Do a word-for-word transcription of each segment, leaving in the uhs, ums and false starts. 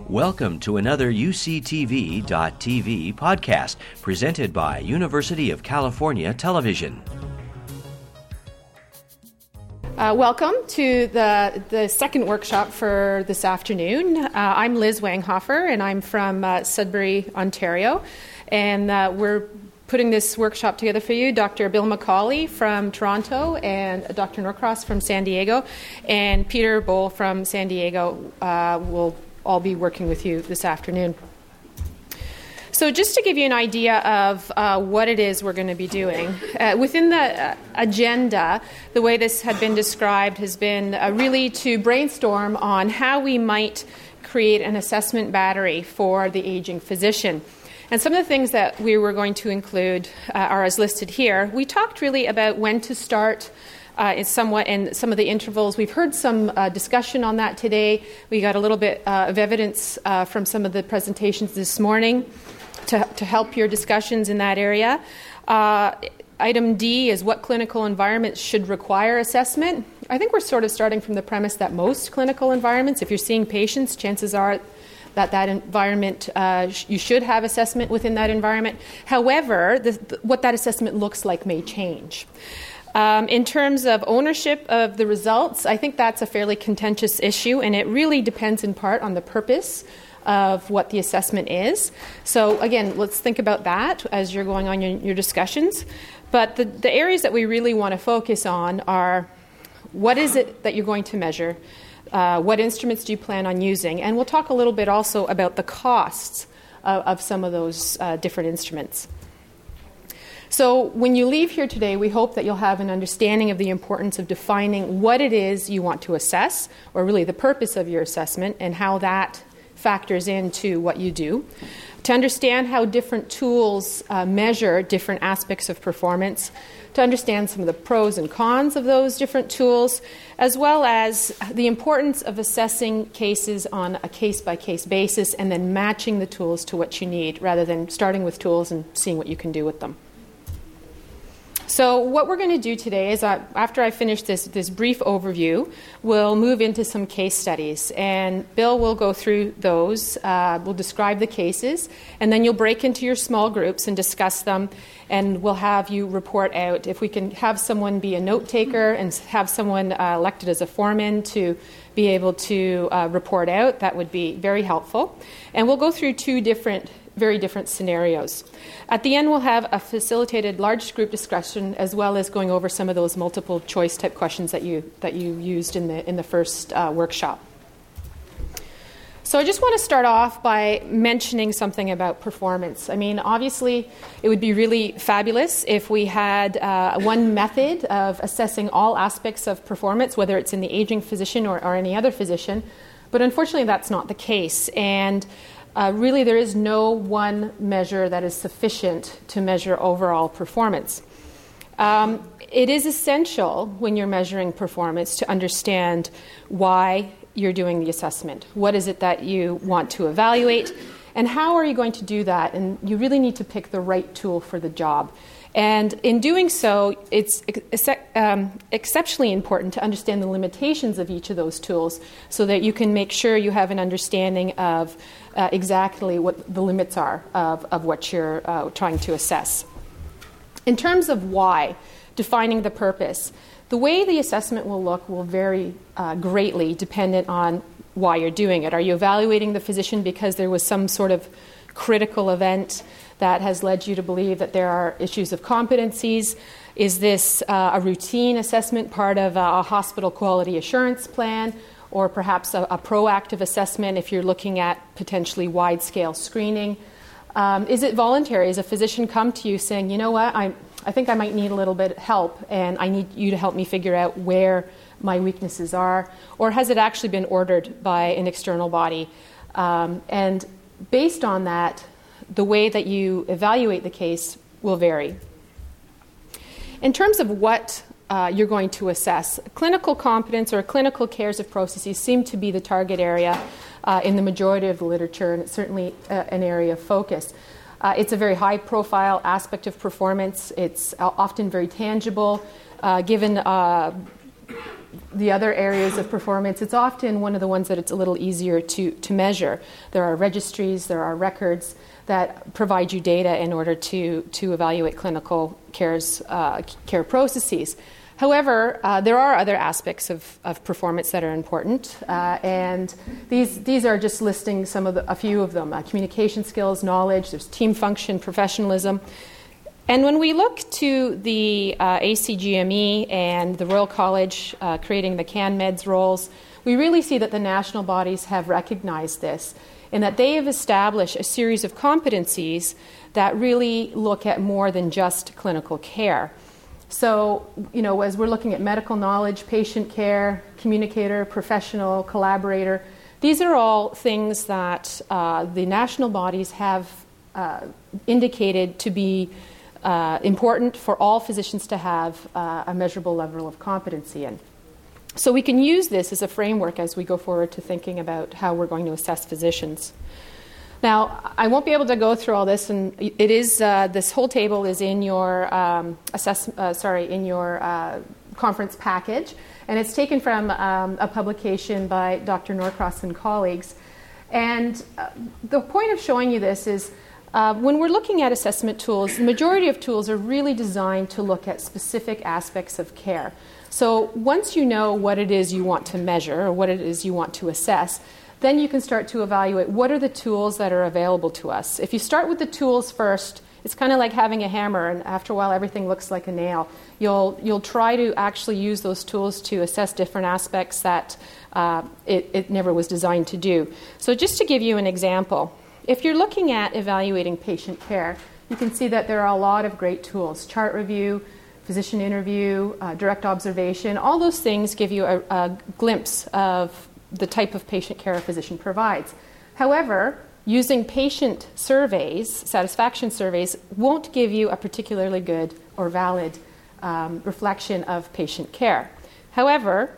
Welcome to another U C T V dot T V podcast presented by University of California Television. Uh, welcome to the, the second workshop for this afternoon. Uh, I'm Liz Wanghofer, and I'm from uh, Sudbury, Ontario. And uh, we're putting this workshop together for you. Doctor Bill McCauley from Toronto and Doctor Norcross from San Diego and Peter Bohl from San Diego uh, will all be working with you this afternoon. So just to give you an idea of uh, what it is we're going to be doing, uh, within the uh, agenda, the way this had been described has been uh, really to brainstorm on how we might create an assessment battery for the aging physician. And some of the things that we were going to include uh, are as listed here. We talked really about when to start uh, is somewhat in some of the intervals. We've heard some uh, discussion on that today. We got a little bit uh, of evidence uh, from some of the presentations this morning to, to help your discussions in that area. Uh, item D is what clinical environments should require assessment. I think we're sort of starting from the premise that most clinical environments, if you're seeing patients, chances are that that environment, uh, sh- you should have assessment within that environment. However, the, the, what that assessment looks like may change. Um, in terms of ownership of the results, I think that's a fairly contentious issue, and it really depends in part on the purpose of what the assessment is. So again, let's think about that as you're going on your, your discussions. But the, the areas that we really want to focus on are what is it that you're going to measure? Uh, what instruments do you plan on using? And we'll talk a little bit also about the costs of, of some of those uh, different instruments. So when you leave here today, we hope that you'll have an understanding of the importance of defining what it is you want to assess, or really the purpose of your assessment, and how that factors into what you do. To understand how different tools uh, measure different aspects of performance, to understand some of the pros and cons of those different tools, as well as the importance of assessing cases on a case-by-case basis and then matching the tools to what you need, rather than starting with tools and seeing what you can do with them. So what we're going to do today is, uh, after I finish this, this brief overview, we'll move into some case studies. And Bill will go through those. Uh, we'll describe the cases. And then you'll break into your small groups and discuss them. And we'll have you report out. If we can have someone be a note taker and have someone uh, elected as a foreman to be able to uh, report out, that would be very helpful. And we'll go through two different very different scenarios. At the end, we'll have a facilitated large group discussion, as well as going over some of those multiple choice type questions that you that you used in the in the first uh, workshop. So I just want to start off by mentioning something about performance. I mean, obviously, it would be really fabulous if we had uh, one method of assessing all aspects of performance, whether it's in the aging physician or, or any other physician. But unfortunately, that's not the case. And Uh, really, there is no one measure that is sufficient to measure overall performance. Um, it is essential when you're measuring performance to understand why you're doing the assessment. What is it that you want to evaluate, and how are you going to do that? And you really need to pick the right tool for the job. And in doing so, it's ex- um, exceptionally important to understand the limitations of each of those tools so that you can make sure you have an understanding of uh, exactly what the limits are of, of what you're uh, trying to assess. In terms of why, defining the purpose, the way the assessment will look will vary uh, greatly dependent on why you're doing it. Are you evaluating the physician because there was some sort of critical event that has led you to believe that there are issues of competencies? Is this uh, a routine assessment, part of a, a hospital quality assurance plan, or perhaps a, a proactive assessment if you're looking at potentially wide-scale screening? Um, is it voluntary? Has a physician come to you saying, you know what, I, I think I might need a little bit of help, and I need you to help me figure out where my weaknesses are? Or has it actually been ordered by an external body? Um, and based on that, the way that you evaluate the case will vary. In terms of what uh, you're going to assess, clinical competence or clinical cares of processes seem to be the target area uh, in the majority of the literature, and it's certainly uh, an area of focus. Uh, it's a very high-profile aspect of performance. It's often very tangible, uh, given uh, the other areas of performance, it's often one of the ones that it's a little easier to, to measure. There are registries, there are records that provide you data in order to, to evaluate clinical care's, uh, care processes. However, uh, there are other aspects of, of performance that are important, uh, and these these are just listing some of the, a few of them. Uh, communication skills, knowledge, there's team function, professionalism. And when we look to the uh, A C G M E and the Royal College uh, creating the CanMEDS roles, we really see that the national bodies have recognized this, in that they have established a series of competencies that really look at more than just clinical care. So, you know, as we're looking at medical knowledge, patient care, communicator, professional, collaborator, these are all things that uh, the national bodies have uh, indicated to be uh, important for all physicians to have uh, a measurable level of competency in. So we can use this as a framework as we go forward to thinking about how we're going to assess physicians. Now, I won't be able to go through all this, and it is uh, this whole table is in your um, assess, uh, sorry, in your uh, conference package, and it's taken from um, a publication by Doctor Norcross and colleagues. And uh, the point of showing you this is uh, when we're looking at assessment tools, the majority of tools are really designed to look at specific aspects of care. So once you know what it is you want to measure or what it is you want to assess, then you can start to evaluate what are the tools that are available to us. If you start with the tools first, it's kind of like having a hammer, and after a while everything looks like a nail. You'll you'll try to actually use those tools to assess different aspects that uh, it, it never was designed to do. So just to give you an example, if you're looking at evaluating patient care, you can see that there are a lot of great tools. Chart review, physician interview, uh, direct observation, all those things give you a, a glimpse of the type of patient care a physician provides. However, using patient surveys, satisfaction surveys, won't give you a particularly good or valid um, reflection of patient care. However,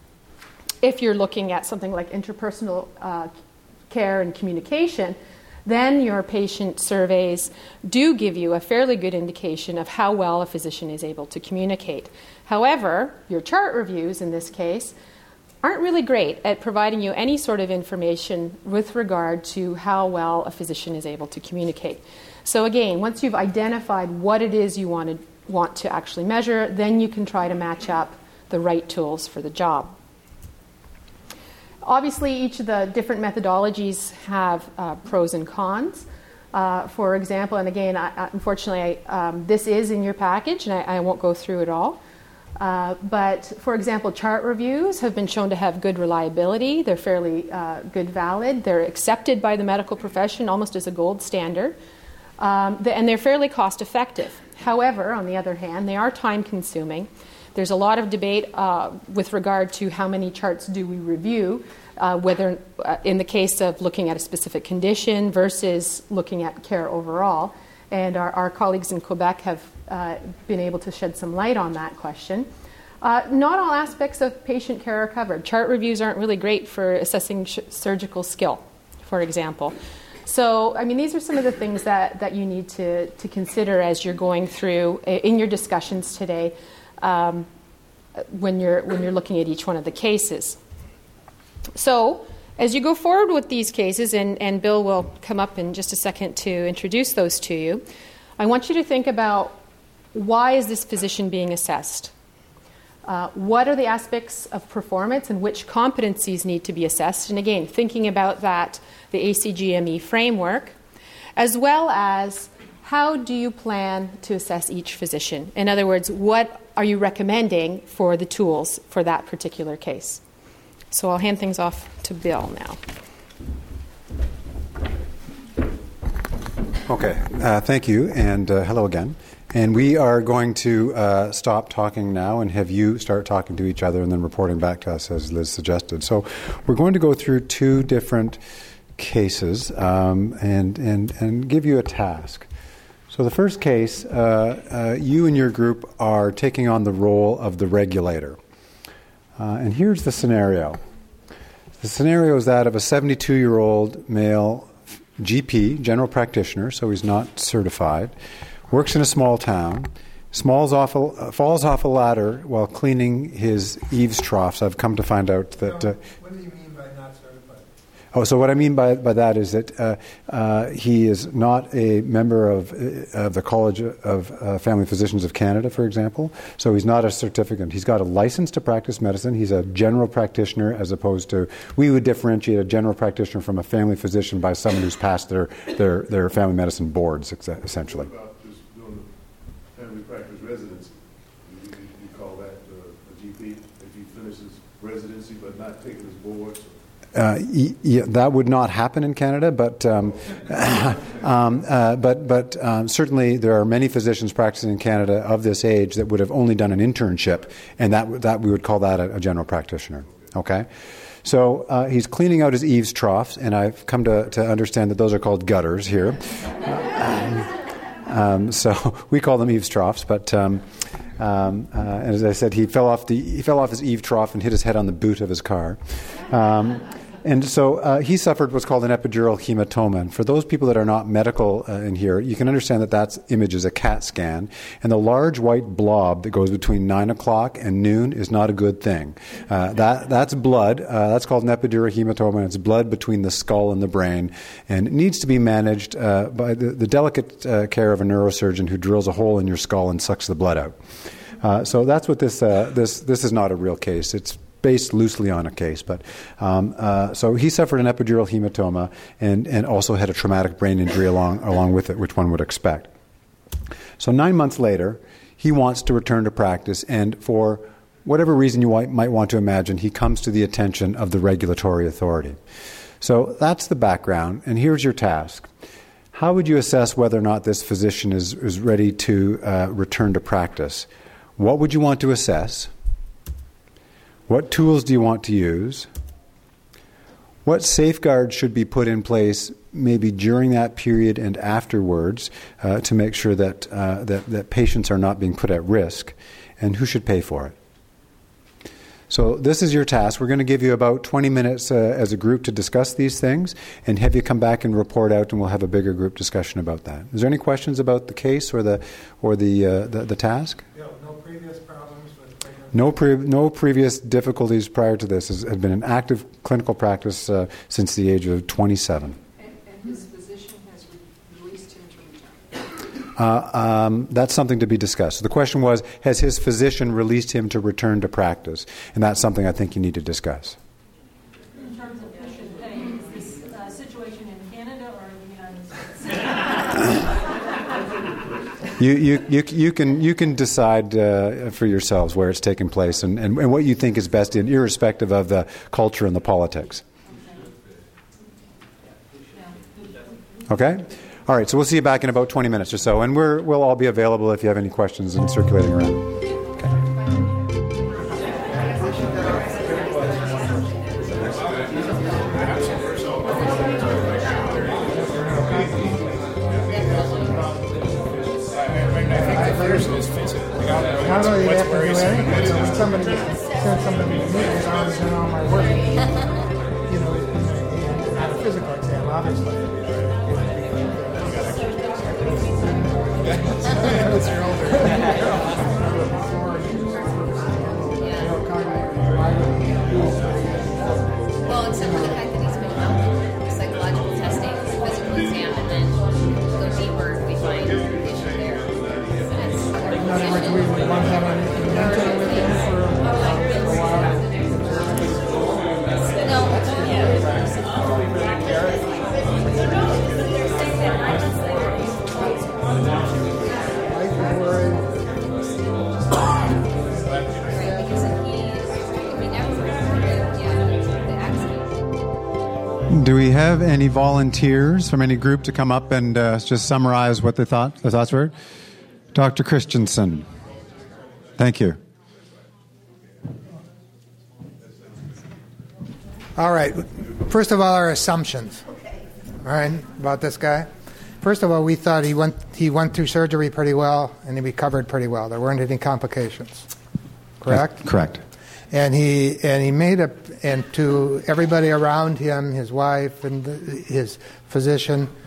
if you're looking at something like interpersonal uh, care and communication, then your patient surveys do give you a fairly good indication of how well a physician is able to communicate. However, your chart reviews in this case aren't really great at providing you any sort of information with regard to how well a physician is able to communicate. So again, once you've identified what it is you want to, want to actually measure, then you can try to match up the right tools for the job. Obviously, each of the different methodologies have uh, pros and cons. Uh, for example, and again, I, I, unfortunately, I, um, this is in your package, and I, I won't go through it all. Uh, but, for example, chart reviews have been shown to have good reliability. They're fairly uh, good valid. They're accepted by the medical profession almost as a gold standard. Um, the, and they're fairly cost effective. However, on the other hand, they are time consuming. There's a lot of debate uh, with regard to how many charts do we review, uh, whether uh, in the case of looking at a specific condition versus looking at care overall. And our, our colleagues in Quebec have uh, been able to shed some light on that question. Uh, not all aspects of patient care are covered. Chart reviews aren't really great for assessing sh- surgical skill, for example. So, I mean, these are some of the things that, that you need to, to consider as you're going through in your discussions today um, when you're when you're looking at each one of the cases. So, as you go forward with these cases, and, and Bill will come up in just a second to introduce those to you, I want you to think about why is this physician being assessed? Uh, what are the aspects of performance and which competencies need to be assessed? And again, thinking about that, the A C G M E framework, as well as how do you plan to assess each physician? In other words, what are you recommending for the tools for that particular case? So I'll hand things off to Bill now. Okay, uh, thank you, and uh, hello again. And we are going to uh, stop talking now and have you start talking to each other and then reporting back to us as Liz suggested. So we're going to go through two different cases um, and, and, and give you a task. So the first case, uh, uh, you and your group are taking on the role of the regulator. Uh, and here's the scenario. The scenario is that of a seventy-two-year-old male G P, general practitioner, so he's not certified, works in a small town, Smalls off a, uh, falls off a ladder while cleaning his eaves troughs. I've come to find out that... Uh, what do you mean by not certified? Oh, so what I mean by, by that is that uh, uh, he is not a member of, uh, of the College of uh, Family Physicians of Canada, for example. So he's not a certificate. He's got a license to practice medicine. He's a general practitioner as opposed to... We would differentiate a general practitioner from a family physician by someone who's passed their, their, their family medicine boards, essentially. What about just doing the family practice residency? You, you, you call that uh, a G P if he finishes residency but not taking his boards? Uh, yeah, that would not happen in Canada, but um, um, uh, but but um, certainly there are many physicians practicing in Canada of this age that would have only done an internship, and that that we would call that a, a general practitioner. Okay, so uh, he's cleaning out his eaves troughs, and I've come to, to understand that those are called gutters here. Um, um, so we call them eaves troughs, but. Um, Um, uh, and as I said, he fell off the he fell off his eave trough and hit his head on the boot of his car. Um, and so uh, he suffered what's called an epidural hematoma. And for those people that are not medical uh, in here, you can understand that that image is a CAT scan. And the large white blob that goes between nine o'clock and noon is not a good thing. Uh, that that's blood. Uh, that's called an epidural hematoma. And it's blood between the skull and the brain, and it needs to be managed uh, by the, the delicate uh, care of a neurosurgeon who drills a hole in your skull and sucks the blood out. Uh, so that's what this uh, this this is not a real case. It's based loosely on a case, but um, uh, so he suffered an epidural hematoma and and also had a traumatic brain injury along along with it, which one would expect. So nine months later, he wants to return to practice, and for whatever reason you might want to imagine, he comes to the attention of the regulatory authority. So that's the background, and here's your task. How would you assess whether or not this physician is is ready to uh, return to practice? What would you want to assess? What tools do you want to use? What safeguards should be put in place maybe during that period and afterwards uh, to make sure that, uh, that that patients are not being put at risk? And who should pay for it? So this is your task. We're going to give you about twenty minutes uh, as a group to discuss these things and have you come back and report out, and we'll have a bigger group discussion about that. Is there any questions about the case or the or the uh, the, the task? Yeah, no previous problems with pregnancy? No, pre- no previous difficulties prior to this. Has, has been an active clinical practice uh, since the age of twenty-seven. And, and his physician has re- released him to return? Uh, um, that's something to be discussed. So the question was, has his physician released him to return to practice? And that's something I think you need to discuss. In terms of who should pay, is this uh, situation in Canada or in the United States? you, you, you, you, can, you can decide uh, for yourselves where it's taking place and, and, and what you think is best, in, irrespective of the culture and the politics. Okay? All right, so we'll see you back in about twenty minutes or so, and we're, we'll all be available if you have any questions and circulating around. Okay. Not only do you have to do anything, so when somebody sends somebody to me, it's always done all my work. You know, in, in, not a physical exam, obviously. That's your older. Well, except for the fact that he's been out psychological testing, physical exam, and then go deeper if we find an issue there. In other words, we would want to have an mentor with him for a while. Do we have any volunteers from any group to come up and uh, just summarize what the thought the thoughts were? Doctor Christensen. Thank you. All right. First of all, our assumptions. All right, about this guy. First of all, we thought he went he went through surgery pretty well and he recovered pretty well. There weren't any complications. Correct? That's correct. And he and he made a and to everybody around him, his wife and the, his physician,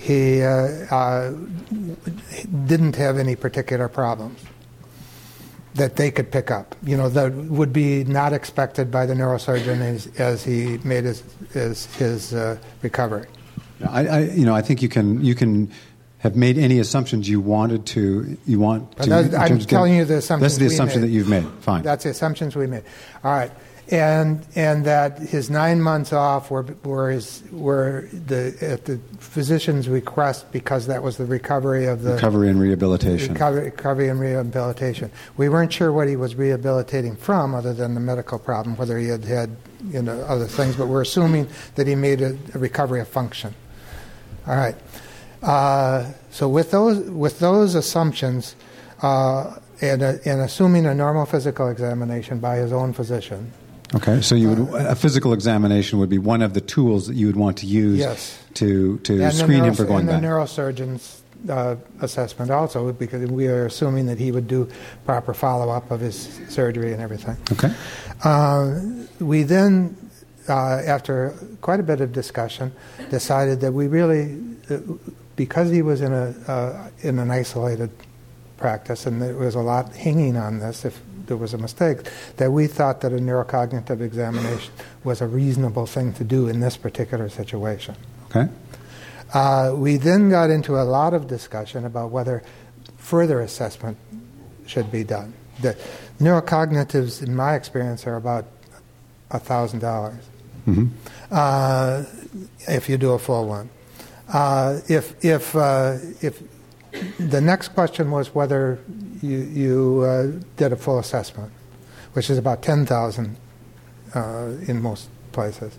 he uh, uh, didn't have any particular problems that they could pick up, you know, that would be not expected by the neurosurgeon as, as he made his his, his uh, recovery. I, I, you know, I think you can you can have made any assumptions you wanted to. You want to. That, I'm telling you the assumptions. That's the we assumption made. that you've made. Fine. That's the assumptions we made. All right, and and that his nine months off were were his were the at the physician's request because that was the recovery of the recovery and rehabilitation. Recovery, recovery and rehabilitation. We weren't sure what he was rehabilitating from, other than the medical problem, whether he had had you know other things. But we're assuming that he made a, a recovery of function. All right. Uh, so with those with those assumptions, uh, and, uh, and assuming a normal physical examination by his own physician. Okay, so you would, a physical examination would be one of the tools that you would want to use yes. to to and screen neuro, him for going and back. And the neurosurgeon's uh, assessment also, because we are assuming that he would do proper follow-up of his surgery and everything. Okay. Uh, we then, uh, after quite a bit of discussion, decided that we really, uh, because he was in a uh, in an isolated practice, and there was a lot hanging on this if there was a mistake, that we thought that a neurocognitive examination was a reasonable thing to do in this particular situation. Okay. Uh, we then got into a lot of discussion about whether further assessment should be done. The neurocognitives, in my experience, are about one thousand dollars mm-hmm. uh, if you do a full one. Uh, if if uh, if the next question was whether you, you uh, did a full assessment, which is about ten thousand uh, in most places.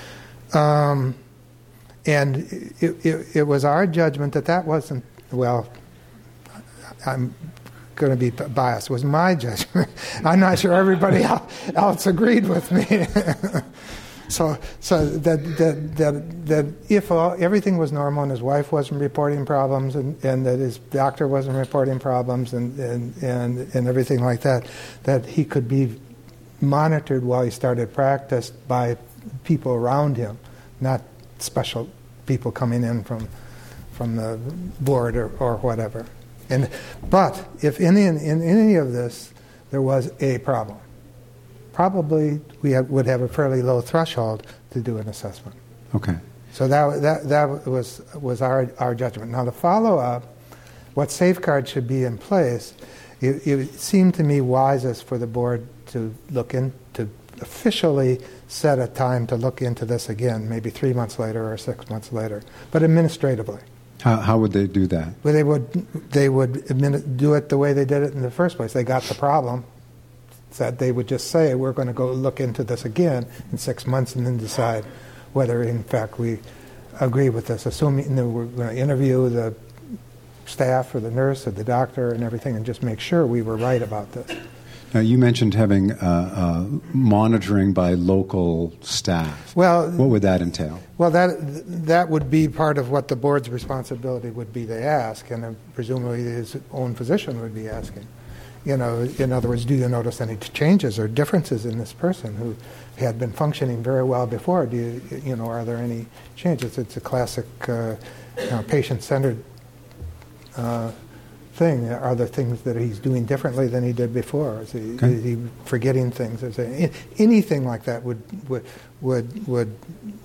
Um, and it, it, it was our judgment that that wasn't, well, I'm going to be biased, it was my judgment. I'm not sure everybody else agreed with me. So, so that that that that if all, everything was normal and his wife wasn't reporting problems, and, and that his doctor wasn't reporting problems, and, and and and everything like that, that he could be monitored while he started practice by people around him, not special people coming in from from the board or, or whatever. And but if in, in in any of this there was a problem, probably we have, would have a fairly low threshold to do an assessment. Okay. So that that that was was our our judgment. Now the follow up, what safeguards should be in place? It, it seemed to me wisest for the board to look in to officially set a time to look into this again, maybe three months later or six months later, but administratively. How how would they do that? Well, they would they would admini- do it the way they did it in the first place. They got the problem. That they would just say, we're going to go look into this again in six months and then decide whether, in fact, we agree with this, assuming that we're going to interview the staff or the nurse or the doctor and everything and just make sure we were right about this. Now, you mentioned having uh, uh, monitoring by local staff. Well, what would that entail? Well, that that would be part of what the board's responsibility would be to ask, and then presumably his own physician would be asking. You know, in other words, do you notice any changes or differences in this person who had been functioning very well before? Do you, you know, are there any changes? It's a classic uh, you know, patient-centered uh, thing. Are there things that he's doing differently than he did before? Is he, okay. is he forgetting things? Is there, anything like that would would would would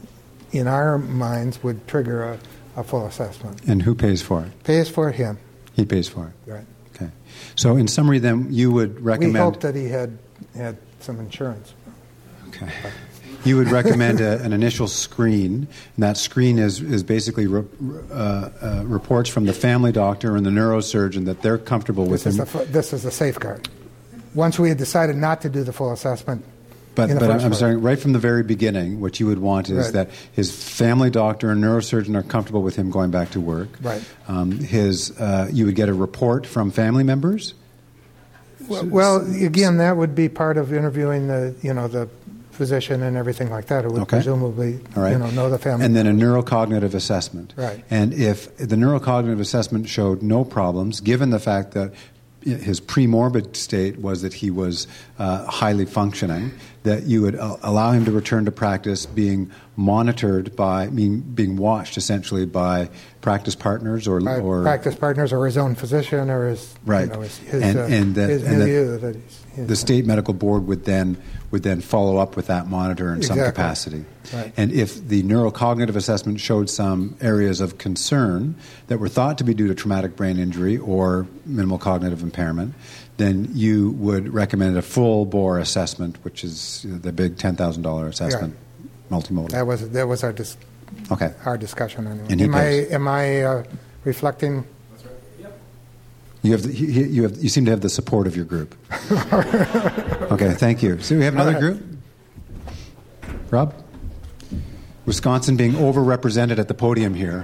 in our minds would trigger a, a full assessment. And who pays for it? Pays for him. He pays for it. Right. Okay. So, in summary, then you would recommend. We hoped that he had had some insurance. Okay. You would recommend a, an initial screen, and that screen is is basically re, uh, uh, reports from the family doctor and the neurosurgeon that they're comfortable with this him. Is a, this is a safeguard. Once we had decided not to do the full assessment. But, but I'm place. sorry, right from the very beginning, what you would want is right. that his family doctor and neurosurgeon are comfortable with him going back to work. Right. Um, his, uh, you would get a report from family members. Well, well, again, that would be part of interviewing the, you know, the physician and everything like that. It would okay. presumably, All right. you know, know the family. And then a neurocognitive assessment. Right. And if the neurocognitive assessment showed no problems, given the fact that his premorbid state was that he was uh, highly functioning, that you would uh, allow him to return to practice being monitored by, being, being watched essentially by practice partners or... By or practice partners or his own physician or his, right. you know, his, his, and, uh, and that, his and milieu. that That he's, his, the state medical board would then would then follow up with that monitor in Exactly. some capacity. Right. And if the neurocognitive assessment showed some areas of concern that were thought to be due to traumatic brain injury or minimal cognitive impairment, then you would recommend a full-bore assessment, which is the big ten thousand dollars assessment, yeah. multimodal. That was that was our dis- okay. our discussion anyway. And he am I pays. am I uh, reflecting? That's right. Yep. You have the, you, you have you seem to have the support of your group. Okay, thank you. So we have another Right. group. Rob? Wisconsin being overrepresented at the podium here.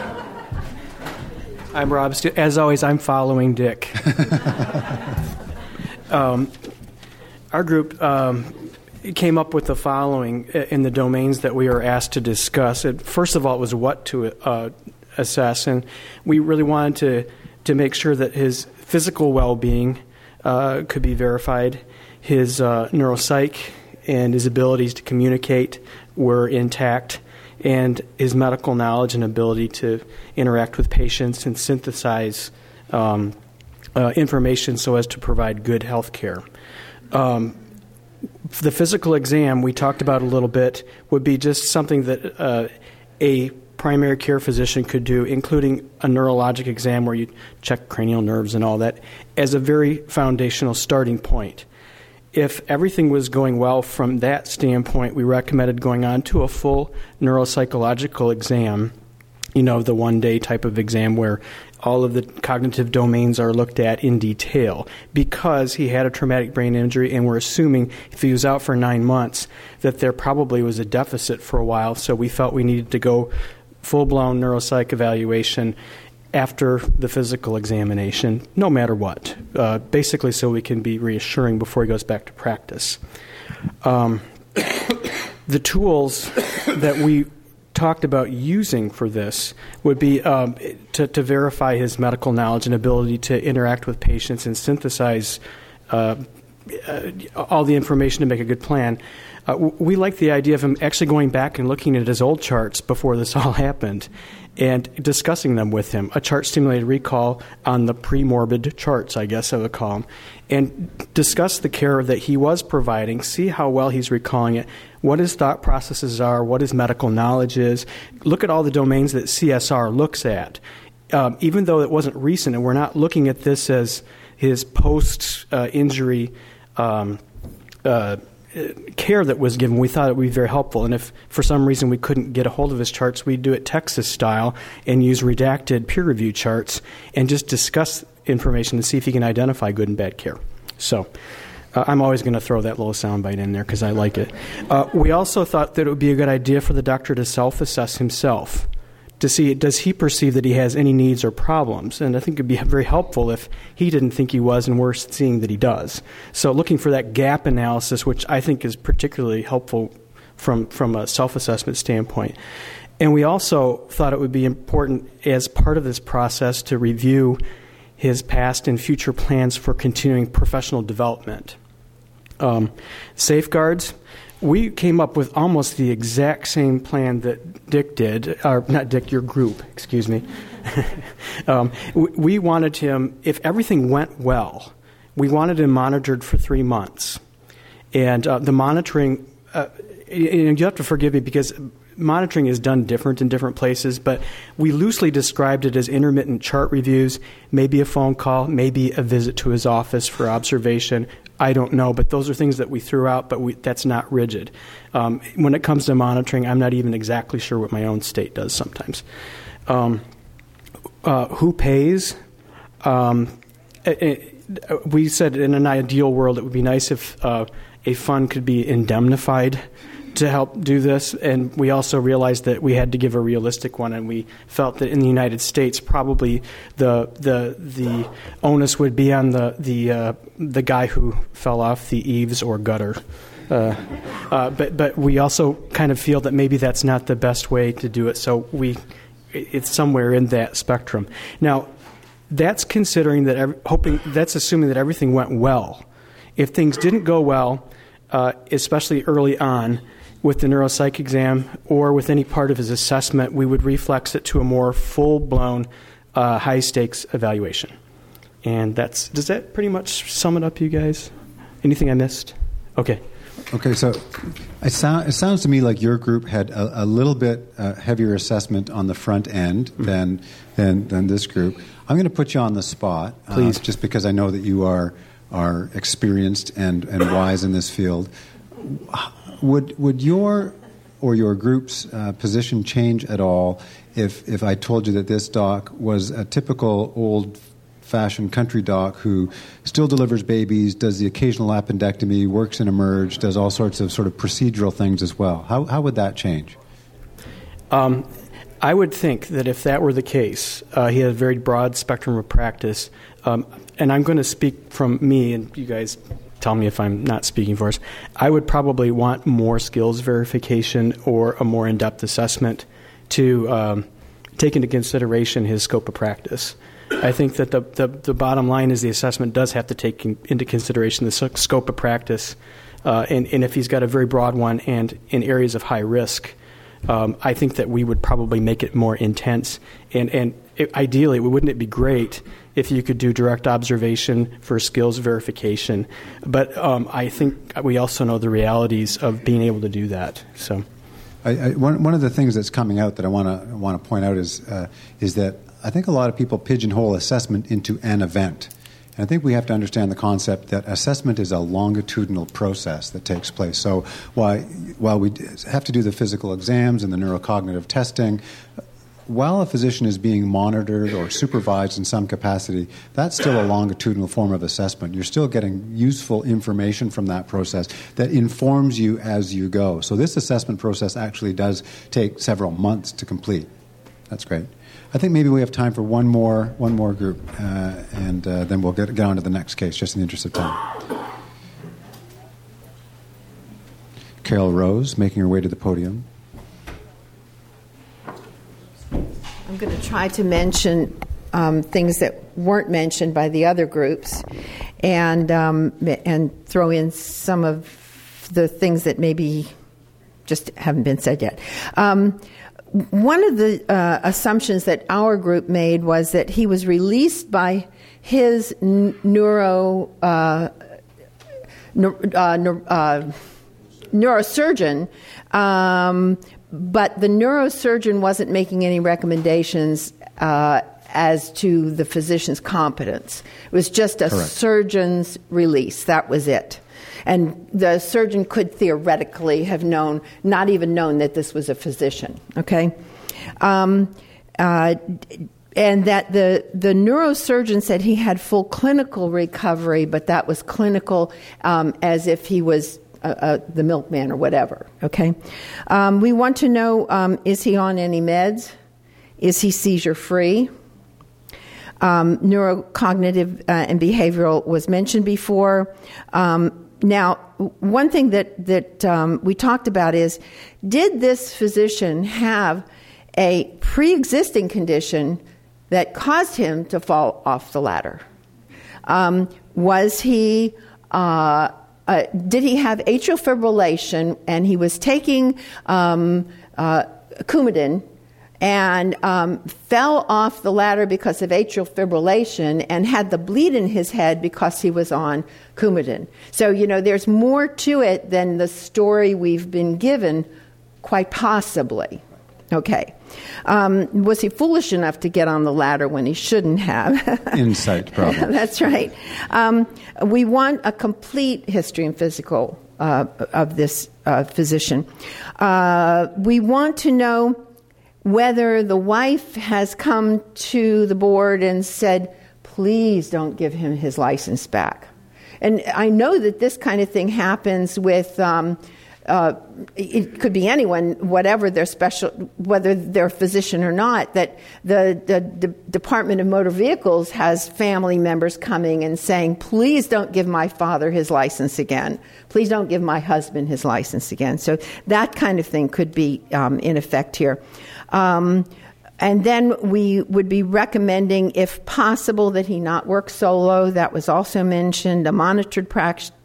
I'm Rob. Stu- As always, I'm following Dick. um, our group um, came up with the following in the domains that we were asked to discuss. It, first of all, it was what to uh, assess, and we really wanted to, to make sure that his physical well-being uh, could be verified, his uh, neuropsych and his abilities to communicate were intact, and his medical knowledge and ability to interact with patients and synthesize um, uh, information so as to provide good health care. Um, the physical exam we talked about a little bit would be just something that uh, a primary care physician could do, including a neurologic exam where you check cranial nerves and all that, as a very foundational starting point. If everything was going well from that standpoint, we recommended going on to a full neuropsychological exam, you know, the one-day type of exam where all of the cognitive domains are looked at in detail, because he had a traumatic brain injury, and we're assuming if he was out for nine months that there probably was a deficit for a while, so we felt we needed to go full-blown neuropsych evaluation after the physical examination, no matter what, uh, basically so we can be reassuring before he goes back to practice. Um, the tools that we talked about using for this would be um, to, to verify his medical knowledge and ability to interact with patients and synthesize uh, uh, all the information to make a good plan. Uh, we like the idea of him actually going back and looking at his old charts before this all happened and discussing them with him, a chart-stimulated recall on the pre-morbid charts, I guess I would call them, and discuss the care that he was providing, see how well he's recalling it, what his thought processes are, what his medical knowledge is, look at all the domains that C S R looks at. Um, even though it wasn't recent, and we're not looking at this as his post-injury um, uh, care that was given, we thought it would be very helpful. And if for some reason we couldn't get a hold of his charts, we'd do it Texas style and use redacted peer-reviewed charts and just discuss information to see if he can identify good and bad care. So uh, I'm always going to throw that little soundbite in there because I like it. Uh, we also thought that it would be a good idea for the doctor to self-assess himself to see, does he perceive that he has any needs or problems? And I think it would be very helpful if he didn't think he was and we're seeing that he does. So looking for that gap analysis, which I think is particularly helpful from, from a self-assessment standpoint. And we also thought it would be important as part of this process to review his past and future plans for continuing professional development. Um, safeguards. We came up with almost the exact same plan that Dick did, or not Dick, your group, excuse me. um, we, we wanted him, if everything went well, we wanted him monitored for three months. And uh, the monitoring, uh, you have to forgive me because monitoring is done different in different places, but we loosely described it as intermittent chart reviews, maybe a phone call, maybe a visit to his office for observation. I don't know, but those are things that we threw out, but we, that's not rigid. Um, when it comes to monitoring, I'm not even exactly sure what my own state does sometimes. Um, uh, who pays? Um, it, it, we said in an ideal world it would be nice if uh, a fund could be indemnified to help do this, and we also realized that we had to give a realistic one, and we felt that in the United States probably the the the onus would be on the the uh, the guy who fell off the eaves or gutter. Uh, uh, but but we also kind of feel that maybe that's not the best way to do it, so we it's somewhere in that spectrum. Now, that's considering that every, hoping that's assuming that everything went well. If things didn't go well, uh, especially early on with the neuropsych exam or with any part of his assessment, we would reflex it to a more full-blown uh, high-stakes evaluation. And that's, does that pretty much sum it up, you guys? Anything I missed? Okay. Okay, so it, sound, it sounds to me like your group had a, a little bit uh, heavier assessment on the front end mm-hmm. than, than than this group. I'm going to put you on the spot, please, uh, just because I know that you are are experienced and, and wise in this field. Would would your or your group's uh, position change at all if if I told you that this doc was a typical old fashioned country doc who still delivers babies, does the occasional appendectomy, works in Emerge, does all sorts of sort of procedural things as well? How how would that change? Um, I would think that if that were the case, uh, he had a very broad spectrum of practice. Um, and I'm going to speak from me, and you guys tell me if I'm not speaking for us. I would probably want more skills verification or a more in-depth assessment to um, take into consideration his scope of practice. I think that the, the, the bottom line is the assessment does have to take in, into consideration the scope of practice. Uh, and, and if he's got a very broad one and in areas of high risk, um, I think that we would probably make it more intense. And, and it, ideally, wouldn't it be great if you could do direct observation for skills verification? But um, I think we also know the realities of being able to do that. So, I, I, one, one of the things that's coming out that I want to want to point out is uh, is that I think a lot of people pigeonhole assessment into an event. And I think we have to understand the concept that assessment is a longitudinal process that takes place. So while, while we have to do the physical exams and the neurocognitive testing, while a physician is being monitored or supervised in some capacity, that's still a longitudinal form of assessment. You're still getting useful information from that process that informs you as you go. So this assessment process actually does take several months to complete. That's great. I think maybe we have time for one more one more group, uh, and uh, then we'll get, get on to the next case, just in the interest of time. Carol Rose, making her way to the podium. I'm going to try to mention um, things that weren't mentioned by the other groups, and um, and throw in some of the things that maybe just haven't been said yet. Um, One of the uh, assumptions that our group made was that he was released by his n- neuro, uh, neur- uh, neur- uh, neurosurgeon, um, but the neurosurgeon wasn't making any recommendations uh, as to the physician's competence. It was just a Correct. surgeon's release. That was it. And the surgeon could theoretically have known, not even known that this was a physician, okay? Um, uh, and that the, the neurosurgeon said he had full clinical recovery, but that was clinical um, as if he was uh, uh, the milkman or whatever, okay? Um, we want to know, um, is he on any meds? Is he seizure-free? Um, neurocognitive uh, and behavioral was mentioned before. Um, Now, one thing that, that um, we talked about is, did this physician have a pre-existing condition that caused him to fall off the ladder? Um, was he, uh, uh, did he have atrial fibrillation and he was taking um, uh, Coumadin and um, fell off the ladder because of atrial fibrillation and had the bleed in his head because he was on Coumadin. So, you know, there's more to it than the story we've been given, quite possibly. Okay. Um, was he foolish enough to get on the ladder when he shouldn't have? Insight problem. That's right. Um, we want a complete history and physical uh, of this uh, physician. Uh, we want to know whether the wife has come to the board and said, please don't give him his license back. And I know that this kind of thing happens with, um, uh, it could be anyone, whatever their special, whether they're a physician or not, that the, the, the Department of Motor Vehicles has family members coming and saying, please don't give my father his license again. Please don't give my husband his license again. So that kind of thing could be um, in effect here. Um, and then we would be recommending, if possible, that he not work solo. That was also mentioned. A monitored pra-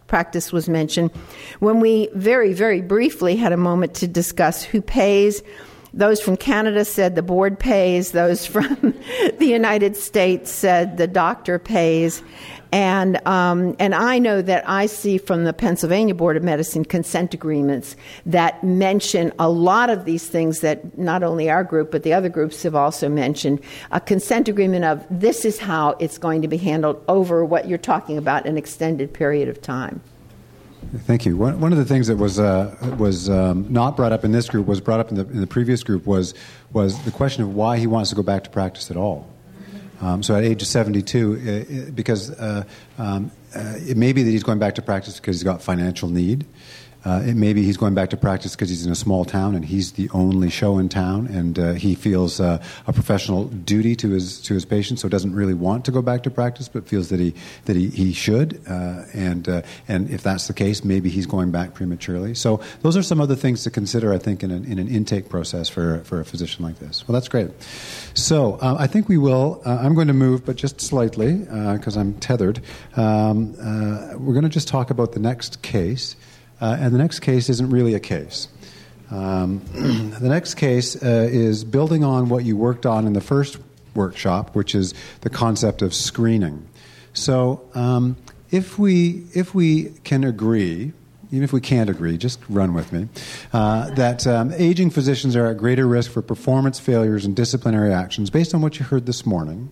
practice was mentioned. When we very, very briefly had a moment to discuss who pays, those from Canada said the board pays. Those from the United States said the doctor pays. And um, and I know that I see from the Pennsylvania Board of Medicine consent agreements that mention a lot of these things that not only our group but the other groups have also mentioned. A consent agreement of this is how it's going to be handled over what you're talking about, an extended period of time. Thank you. One, one of the things that was uh, was um, not brought up in this group was brought up in the in the previous group was was the question of why he wants to go back to practice at all. Um, so at age seventy-two, it, it, because uh, um, uh, it may be that he's going back to practice because he's got financial need. Uh, it may be he's going back to practice because he's in a small town and he's the only show in town, and uh, he feels uh, a professional duty to his to his patients, so doesn't really want to go back to practice, but feels that he that he, he should. Uh, and uh, and if that's the case, maybe he's going back prematurely. So those are some other things to consider, I think, in an, in an intake process for for a physician like this. Well, that's great. So uh, I think we will. Uh, I'm going to move, but just slightly because uh, I'm tethered. Um, uh, we're going to just talk about the next case. Uh, and the next case isn't really a case. Um, the next case uh, is building on what you worked on in the first workshop, which is the concept of screening. So um, if we if we can agree, even if we can't agree, just run with me, uh, that um, aging physicians are at greater risk for performance failures and disciplinary actions based on what you heard this morning.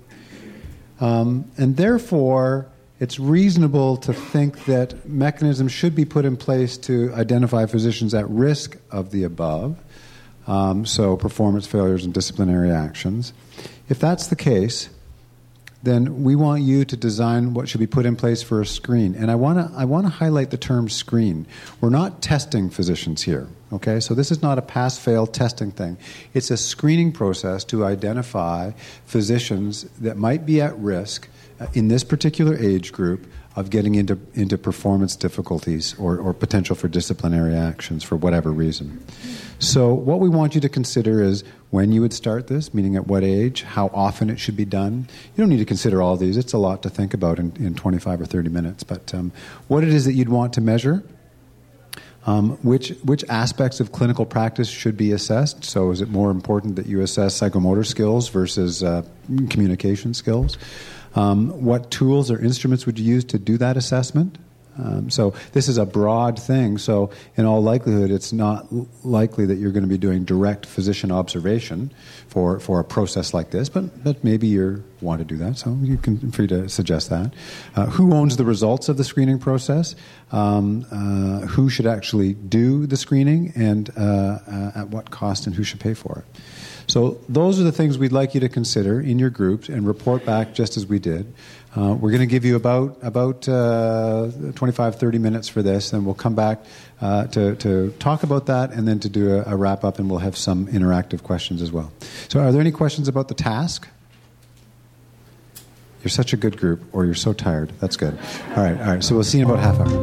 Um, and therefore, it's reasonable to think that mechanisms should be put in place to identify physicians at risk of the above, um, so performance failures and disciplinary actions. If that's the case, then we want you to design what should be put in place for a screen. And I want to I want to highlight the term screen. We're not testing physicians here, okay? So this is not a pass-fail testing thing. It's a screening process to identify physicians that might be at risk in this particular age group of getting into into performance difficulties or, or potential for disciplinary actions for whatever reason. So what we want you to consider is when you would start this, meaning at what age, how often it should be done. You don't need to consider all these. It's a lot to think about in, in twenty-five or thirty minutes. But um, what it is that you'd want to measure, um, which which aspects of clinical practice should be assessed. So is it more important that you assess psychomotor skills versus uh, communication skills? Um, what tools or instruments would you use to do that assessment? Um, so this is a broad thing. So in all likelihood, it's not l- likely that you're going to be doing direct physician observation for, for a process like this, but, but maybe you want to do that. So you can free to suggest that. Uh, who owns the results of the screening process? Um, uh, who should actually do the screening, and uh, uh, at what cost, and who should pay for it? So those are the things we'd like you to consider in your groups and report back just as we did. Uh, we're going to give you about about uh, twenty-five, thirty minutes for this, and we'll come back uh, to, to talk about that and then to do a, a wrap-up, and we'll have some interactive questions as well. So are there any questions about the task? You're such a good group, or you're so tired. That's good. All right, all right. So we'll see you in about half hour.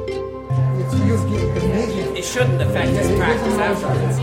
It shouldn't affect his practice afterwards.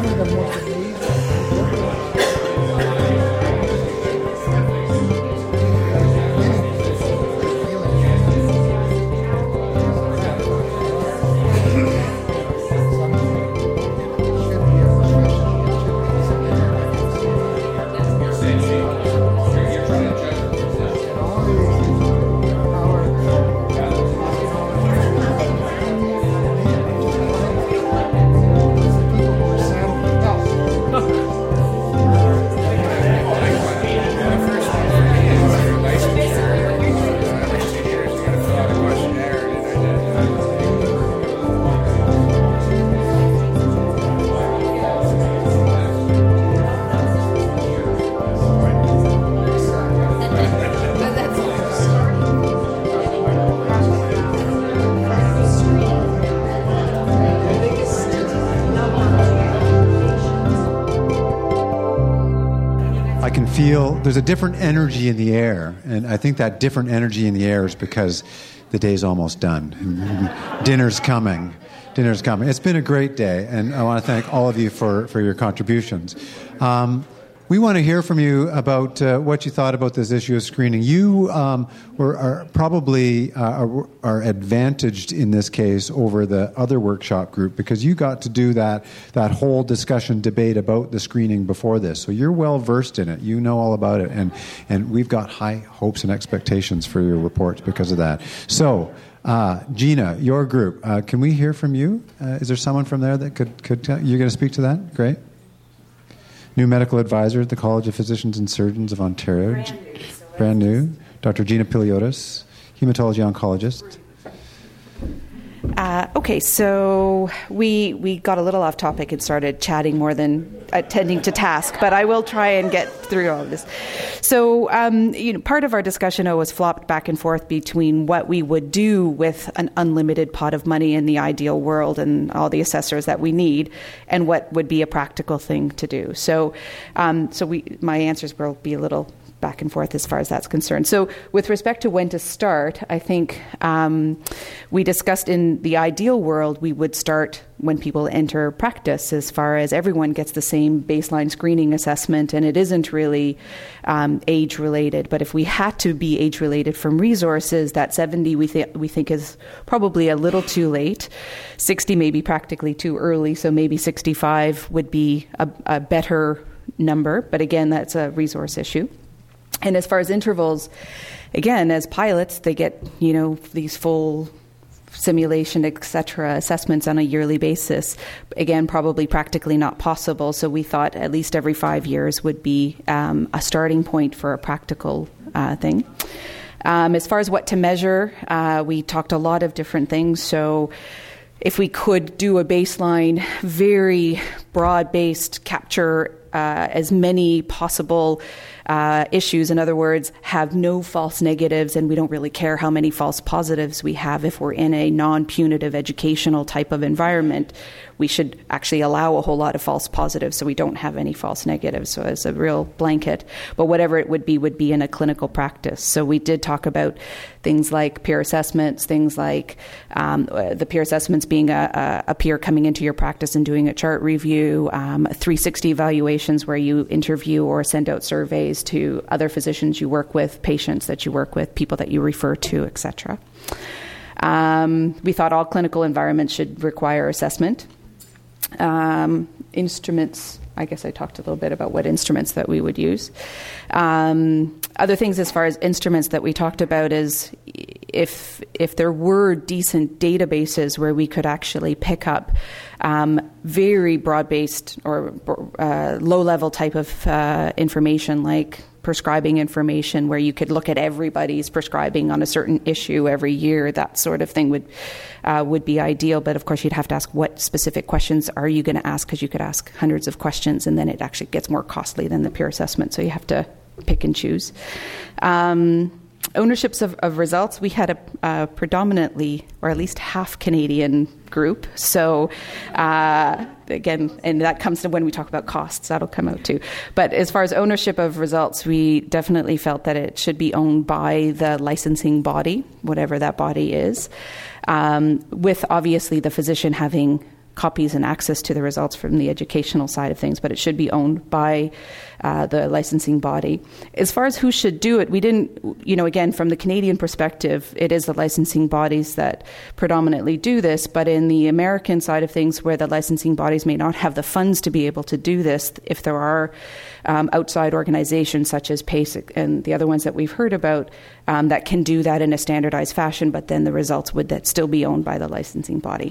Feel there's a different energy in the air, and I think that different energy in the air is because the day's almost done. Dinner's coming. Dinner's coming. It's been a great day, and I want to thank all of you for, for your contributions. Um, we want to hear from you about uh, what you thought about this issue of screening. You um, were are probably uh, are, are advantaged in this case over the other workshop group because you got to do that that whole discussion debate about the screening before this. So you're well versed in it. You know all about it, and and we've got high hopes and expectations for your report because of that. So. Uh, Gina, your group, uh, can we hear from you? Uh, is there someone from there that could, could tell? You're going to speak to that? Great. New medical advisor at the College of Physicians and Surgeons of Ontario. Brand new. So Brand new. Doctor Gina Piliotis, hematology oncologist. Uh, okay, so we we got a little off topic and started chatting more than attending to task, but I will try and get through all of this. So, um, you know, part of our discussion was flopped back and forth between what we would do with an unlimited pot of money in the ideal world and all the assessors that we need, and what would be a practical thing to do. So, um, so we my answers will be a little back and forth as far as that's concerned. So with respect to when to start, I think um, we discussed in the ideal world, we would start when people enter practice as far as everyone gets the same baseline screening assessment, and it isn't really um, age-related. But if we had to be age-related from resources, that seventy we, th- we think is probably a little too late. sixty may be practically too early, so maybe sixty-five would be a, a better number. But again, that's a resource issue. And as far as intervals, again, as pilots, they get, you know, these full simulation, et cetera, assessments on a yearly basis. Again, probably practically not possible. So we thought at least every five years would be um, a starting point for a practical uh, thing. Um, as far as what to measure, uh, we talked a lot of different things. So if we could do a baseline, very broad-based capture uh, as many possible Uh, issues, in other words, have no false negatives, and we don't really care how many false positives we have if we're in a non-punitive educational type of environment. We should actually allow a whole lot of false positives so we don't have any false negatives, so as a real blanket. But whatever it would be would be in a clinical practice. So we did talk about things like peer assessments, things like um, the peer assessments being a, a, a peer coming into your practice and doing a chart review, um, three sixty evaluations where you interview or send out surveys to other physicians you work with, patients that you work with, people that you refer to, et cetera. Um, we thought all clinical environments should require assessment. Um, instruments, I guess I talked a little bit about what instruments that we would use. Um, other things as far as instruments that we talked about is if if there were decent databases where we could actually pick up um, very broad-based or uh, low-level type of uh, information like prescribing information where you could look at everybody's prescribing on a certain issue every year, that sort of thing would uh, would be ideal. But of course, you'd have to ask what specific questions are you going to ask, because you could ask hundreds of questions and then it actually gets more costly than the peer assessment. So you have to pick and choose. Um, ownerships of, of results, we had a uh, predominantly, or at least half Canadian group. So uh, again, and that comes to when we talk about costs, that'll come out too. But as far as ownership of results, we definitely felt that it should be owned by the licensing body, whatever that body is, um, with obviously the physician having copies and access to the results from the educational side of things, but it should be owned by uh, the licensing body. As far as who should do it, we didn't, you know, again, from the Canadian perspective, it is the licensing bodies that predominantly do this, but in the American side of things, where the licensing bodies may not have the funds to be able to do this, if there are um, outside organizations such as PACE and the other ones that we've heard about um, that can do that in a standardized fashion, but then the results would that still be owned by the licensing body.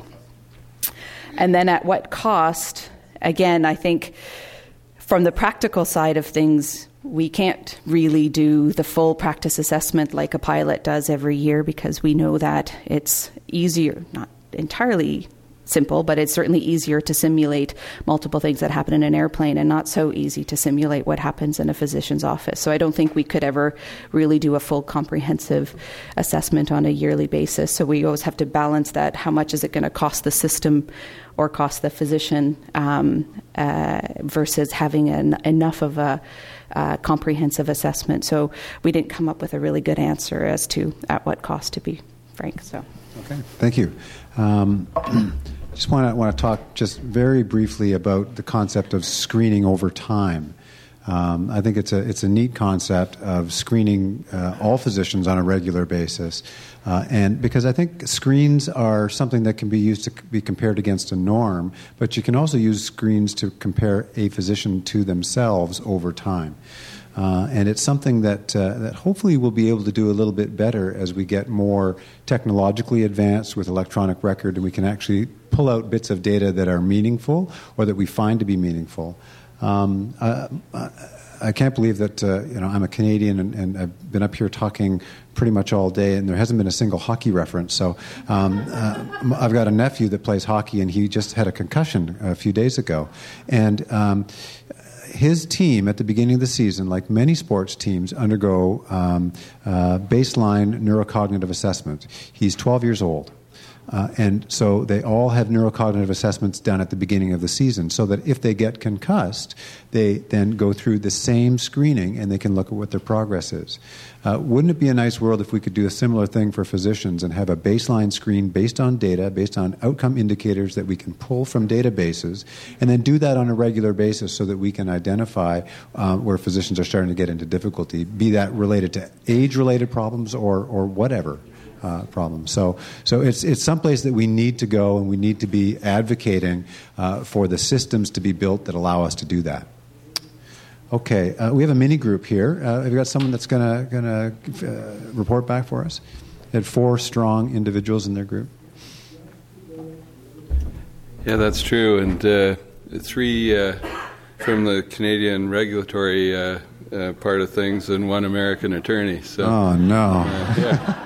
And then at what cost? Again, I think from the practical side of things, we can't really do the full practice assessment like a pilot does every year, because we know that it's easier, not entirely simple, but it's certainly easier to simulate multiple things that happen in an airplane and not so easy to simulate what happens in a physician's office. So I don't think we could ever really do a full comprehensive assessment on a yearly basis. So we always have to balance that. How much is it going to cost the system or cost the physician um, uh, versus having an, enough of a uh, comprehensive assessment. So we didn't come up with a really good answer as to at what cost, to be frank. So. Okay, thank you. Um, just want to want to talk just very briefly about the concept of screening over time. Um, I think it's a it's a neat concept of screening uh, all physicians on a regular basis, uh, and because I think screens are something that can be used to be compared against a norm, but you can also use screens to compare a physician to themselves over time. Uh, and it's something that uh, that hopefully we'll be able to do a little bit better as we get more technologically advanced with electronic record, and we can actually pull out bits of data that are meaningful or that we find to be meaningful. Um, uh, I can't believe that uh, you know I'm a Canadian and, and I've been up here talking pretty much all day, and there hasn't been a single hockey reference. So um, uh, I've got a nephew that plays hockey, and he just had a concussion a few days ago, and um, his team at the beginning of the season, like many sports teams, undergo um, uh, baseline neurocognitive assessment. He's twelve years old. Uh, and so they all have neurocognitive assessments done at the beginning of the season so that if they get concussed, they then go through the same screening and they can look at what their progress is. Uh, wouldn't it be a nice world if we could do a similar thing for physicians and have a baseline screen based on data, based on outcome indicators that we can pull from databases, and then do that on a regular basis so that we can identify uh, where physicians are starting to get into difficulty, be that related to age-related problems or, or whatever. Uh, problem. So, so it's it's someplace that we need to go, and we need to be advocating uh, for the systems to be built that allow us to do that. Okay, uh, we have a mini group here. Uh, have you got someone that's gonna gonna uh, report back for us? They had four strong individuals in their group. Yeah, that's true, and uh, three uh, from the Canadian regulatory uh, uh, part of things, and one American attorney. So, oh no. Uh, yeah.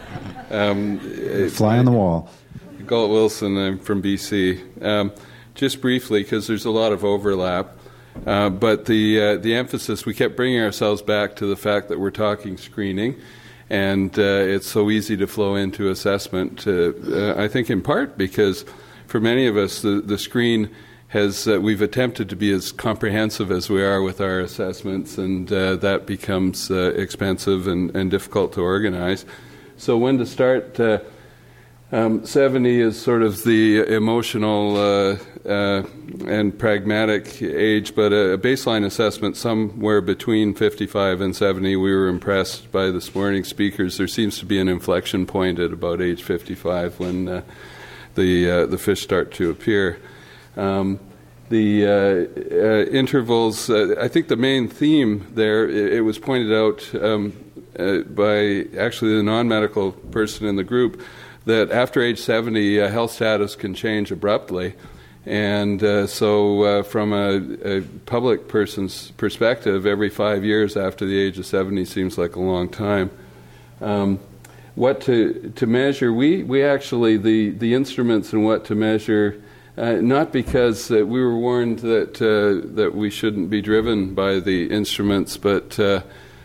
Um, Fly on the wall. Galt Wilson, I'm from B C. Um, just briefly, because there's a lot of overlap, uh, but the uh, the emphasis, we kept bringing ourselves back to the fact that we're talking screening, and uh, it's so easy to flow into assessment, uh, uh, I think in part because for many of us, the, the screen has, uh, we've attempted to be as comprehensive as we are with our assessments, and uh, that becomes uh, expensive and, and difficult to organize. So when to start, uh, um, seventy is sort of the emotional uh, uh, and pragmatic age, but a baseline assessment somewhere between fifty-five and seventy. We were impressed by this morning's speakers. There seems to be an inflection point at about age fifty-five when uh, the uh, the fish start to appear. Um, the uh, uh, intervals, uh, I think the main theme there, it, it was pointed out um, Uh, by actually the non-medical person in the group, that after age seventy, uh, health status can change abruptly. And uh, so uh, from a, a public person's perspective, every five years after the age of seventy seems like a long time. Um, what to to measure, we, we actually, the, the instruments and what to measure, uh, not because uh, we were warned that, uh, that we shouldn't be driven by the instruments, but uh,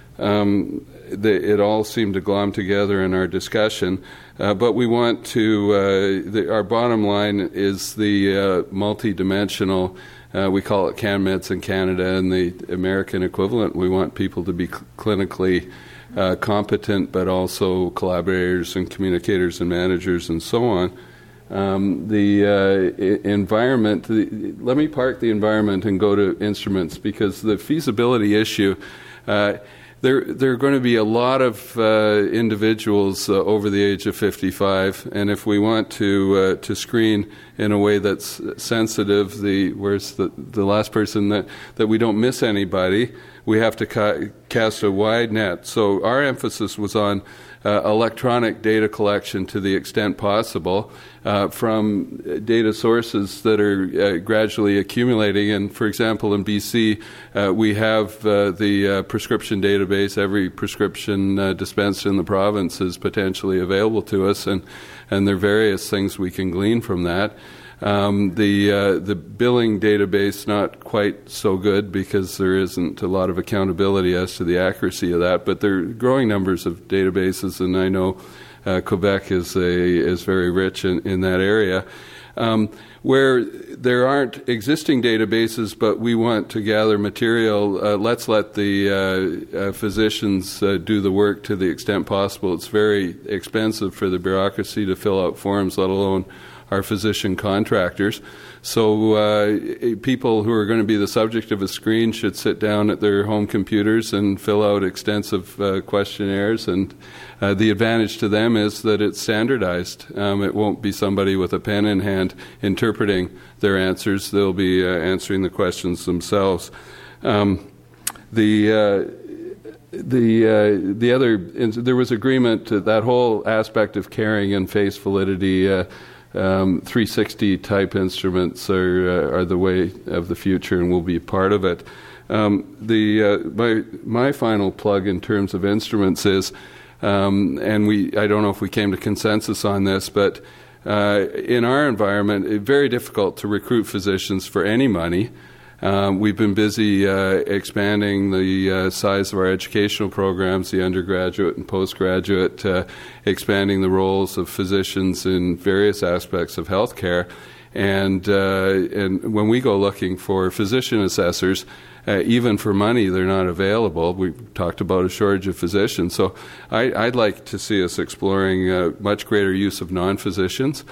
um, The, it all seemed to glom together in our discussion, uh, but we want to, uh, the, our bottom line is the uh, multi-dimensional, uh, we call it CanMeds in Canada, and the American equivalent. We want people to be cl- clinically uh, competent, but also collaborators and communicators and managers and so on. Um, the uh, I- environment, the, let me park the environment and go to instruments, because the feasibility issue, uh, There, there are going to be a lot of uh, individuals uh, over the age of fifty-five, and if we want to uh, to screen in a way that's sensitive, the where's the the last person that, that we don't miss anybody, we have to ca- cast a wide net. So our emphasis was on uh, electronic data collection to the extent possible uh, from data sources that are uh, gradually accumulating. And for example, in B C, uh, we have uh, the uh, prescription database. Every prescription uh, dispensed in the province is potentially available to us, and, and there are various things we can glean from that. Um, the uh, the billing database, not quite so good because there isn't a lot of accountability as to the accuracy of that, but there are growing numbers of databases, and I know uh, Quebec is a is very rich in, in that area. Um, where there aren't existing databases, but we want to gather material, uh, let's let the uh, uh, physicians uh, do the work to the extent possible. It's very expensive for the bureaucracy to fill out forms, let alone our physician contractors. So uh, people who are going to be the subject of a screen should sit down at their home computers and fill out extensive uh, questionnaires. And uh, the advantage to them is that it's standardized. Um, it won't be somebody with a pen in hand interpreting their answers. They'll be uh, answering the questions themselves. Um, the uh, The uh, the other there was agreement to that whole aspect of carrying and face validity. Uh, um, three sixty type instruments are uh, are the way of the future and will be part of it. Um, the uh, my my final plug in terms of instruments is, um, and we I don't know if we came to consensus on this, but uh, in our environment, it's very difficult to recruit physicians for any money. Um, we've been busy uh, expanding the uh, size of our educational programs, the undergraduate and postgraduate, uh, expanding the roles of physicians in various aspects of healthcare. And, uh, and when we go looking for physician assessors, uh, even for money, they're not available. We've talked about a shortage of physicians. So I, I'd like to see us exploring uh, much greater use of non-physicians.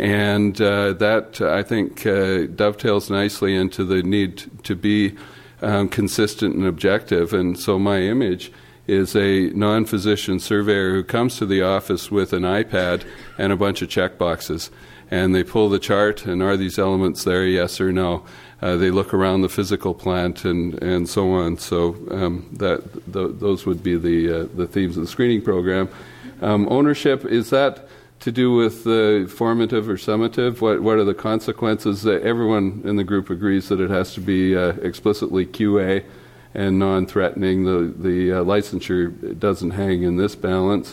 And uh, that, uh, I think, uh, dovetails nicely into the need to be um, consistent and objective. And so my image is a non-physician surveyor who comes to the office with an iPad and a bunch of check boxes. And they pull the chart, and are these elements there, yes or no? Uh, they look around the physical plant and, and so on. So um, that th- those would be the, uh, the themes of the screening program. Um, ownership, is that to do with the formative or summative? What what are the consequences? Uh, everyone in the group agrees that it has to be uh, explicitly Q A and non-threatening. The the uh, licensure doesn't hang in this balance.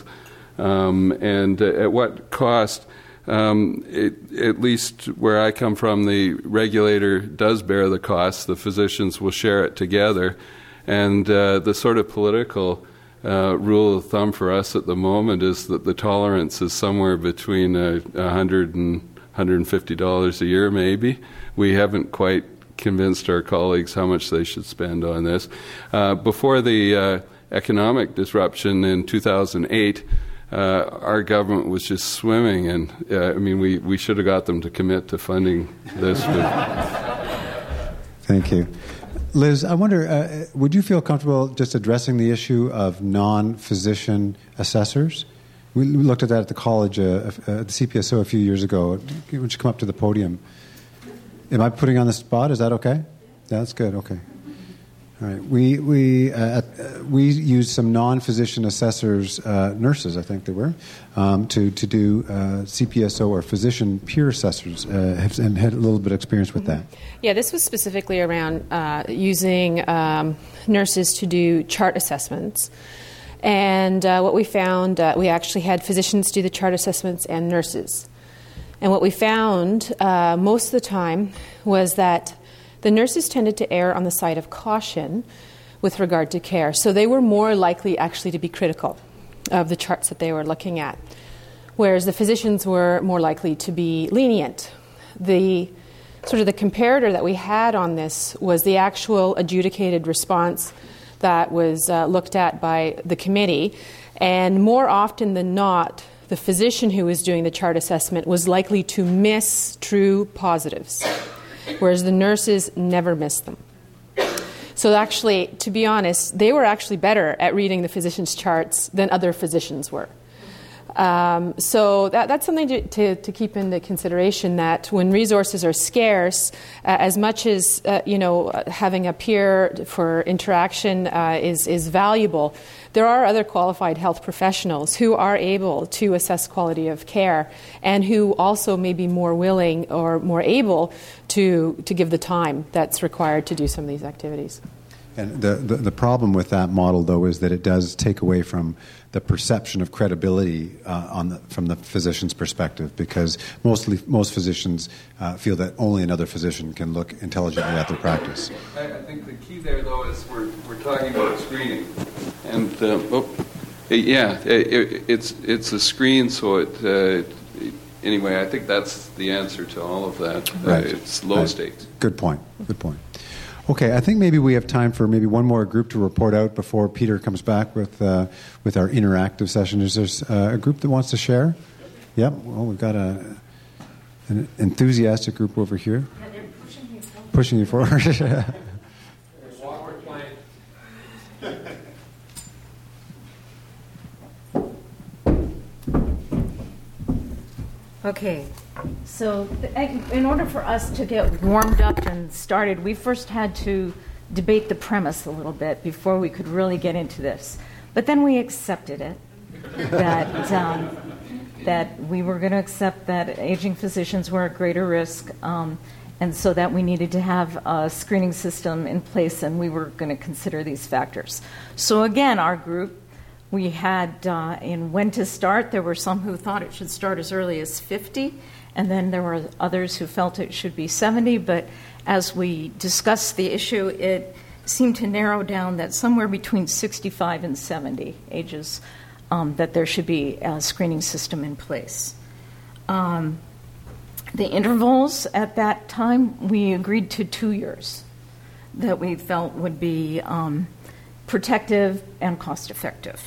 Um, and uh, at what cost? Um, it, at least where I come from, the regulator does bear the cost. The physicians will share it together, and uh, the sort of political Uh, rule of thumb for us at the moment is that the tolerance is somewhere between uh, one hundred and one hundred fifty dollars a year, maybe. We haven't quite convinced our colleagues how much they should spend on this. Uh, before the uh, economic disruption in two thousand eight, uh, our government was just swimming, and uh, I mean, we, we should have got them to commit to funding this. Thank you. Liz, I wonder, uh, would you feel comfortable just addressing the issue of non-physician assessors? We looked at that at the college, uh, uh, at the C P S O a few years ago. Why don't you come up to the podium? Am I putting on the spot? Is that okay? Yeah, that's good. Okay. All right. We we uh, uh, we used some non-physician assessors, uh, nurses, I think they were, um, to to do uh, C P S O or physician peer assessors, uh, have, and had a little bit of experience with that. Yeah, this was specifically around uh, using um, nurses to do chart assessments. And uh, what we found, uh, we actually had physicians do the chart assessments and nurses. And what we found uh, most of the time was that the nurses tended to err on the side of caution with regard to care. So they were more likely actually to be critical of the charts that they were looking at, whereas the physicians were more likely to be lenient. The sort of the comparator that we had on this was the actual adjudicated response that was uh, looked at by the committee, and more often than not, the physician who was doing the chart assessment was likely to miss true positives, whereas the nurses never missed them. So actually, to be honest, they were actually better at reading the physician's charts than other physicians were. Um, so that, that's something to, to, to keep into consideration, that when resources are scarce, uh, as much as uh, you know, having a peer for interaction uh, is, is valuable, there are other qualified health professionals who are able to assess quality of care and who also may be more willing or more able to, to give the time that's required to do some of these activities. And the, the, the problem with that model, though, is that it does take away from the perception of credibility uh, on the, from the physician's perspective, because mostly most physicians uh, feel that only another physician can look intelligently at their practice. I, I think the key there, though, is we're we're talking about screening, and uh, oh, yeah, it, it, it's it's a screen, so it. Uh, anyway, I think that's the answer to all of that. Right. Uh, it's low right. stakes. Good point. Good point. Okay, I think maybe we have time for maybe one more group to report out before Peter comes back with uh, with our interactive session. Is there uh, a group that wants to share? Yep. Well, we've got a an enthusiastic group over here. Yeah, they're pushing you forward. Pushing you forward. Okay, so th- in order for us to get warmed up and started, we first had to debate the premise a little bit before we could really get into this. But then we accepted it, that um, that we were going to accept that aging physicians were at greater risk, um, and so that we needed to have a screening system in place, and we were going to consider these factors. So again, our group, we had uh, in when to start, there were some who thought it should start as early as fifty, and then there were others who felt it should be seventy, but as we discussed the issue, it seemed to narrow down that somewhere between sixty-five and seventy ages, um, that there should be a screening system in place. Um, the intervals at that time, we agreed to two years that we felt would be um, protective and cost-effective.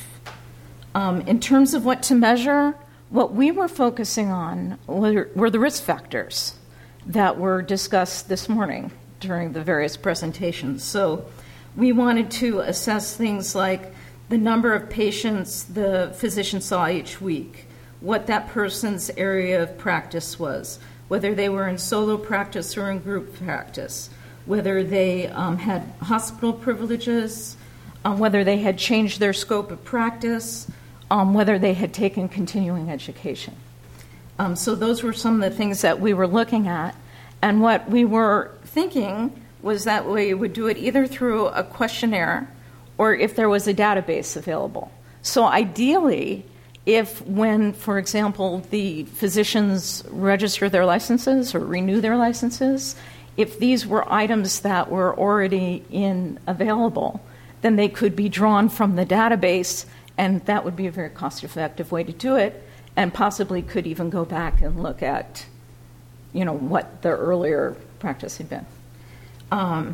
Um, in terms of what to measure, what we were focusing on were, were the risk factors that were discussed this morning during the various presentations. So we wanted to assess things like the number of patients the physician saw each week, what that person's area of practice was, whether they were in solo practice or in group practice, whether they um, had hospital privileges, um, whether they had changed their scope of practice, um, whether they had taken continuing education. Um, so those were some of the things that we were looking at. And what we were thinking was that we would do it either through a questionnaire or if there was a database available. So ideally, if when, for example, the physicians register their licenses or renew their licenses, if these were items that were already in available, then they could be drawn from the database, and that would be a very cost-effective way to do it, and possibly could even go back and look at, you know, what the earlier practice had been. Um,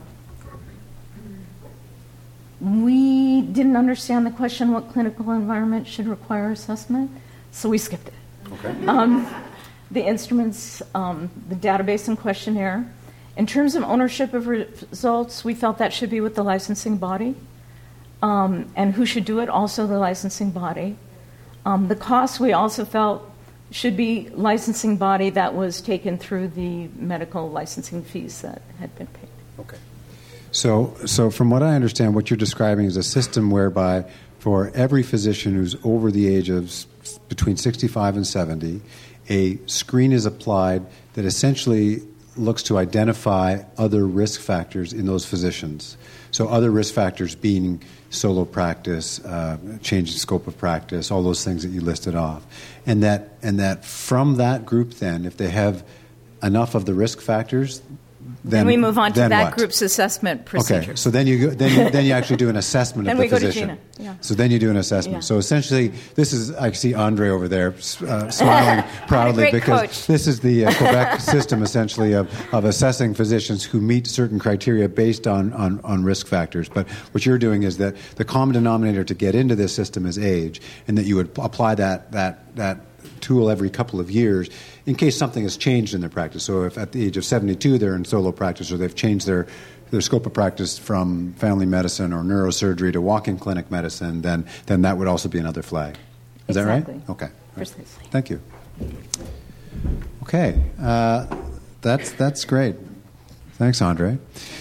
we didn't understand the question, what clinical environment should require assessment, so we skipped it. Okay. Um, the instruments, um, the database and questionnaire. In terms of ownership of results, we felt that should be with the licensing body. Um, and who should do it? Also the licensing body. Um, the cost, we also felt, should be licensing body that was taken through the medical licensing fees that had been paid. Okay. So, so from what I understand, what you're describing is a system whereby for every physician who's over the age of s- between sixty-five and seventy, a screen is applied that essentially looks to identify other risk factors in those physicians. So other risk factors being solo practice, uh, change in scope of practice, all those things that you listed off. And that, and that from that group then, if they have enough of the risk factors, then and we move on to that what? group's assessment procedure. Okay, so then you go, then you, then you actually do an assessment Then of the we go to physician. Gina, yeah. So then you do an assessment. Yeah. So essentially, this is I see Andre over there uh, smiling proudly What a great because coach. this is the uh, Quebec system essentially of, of assessing physicians who meet certain criteria based on, on, on risk factors. But what you're doing is that the common denominator to get into this system is age, and that you would apply that that that tool every couple of years in case something has changed in their practice. So if at the age of seventy-two they're in solo practice or they've changed their, their scope of practice from family medicine or neurosurgery to walk-in clinic medicine, then then that would also be another flag. Is Exactly. that right? Okay. Precisely. Thank you. Okay. Uh, that's, that's great. Thanks, Andre.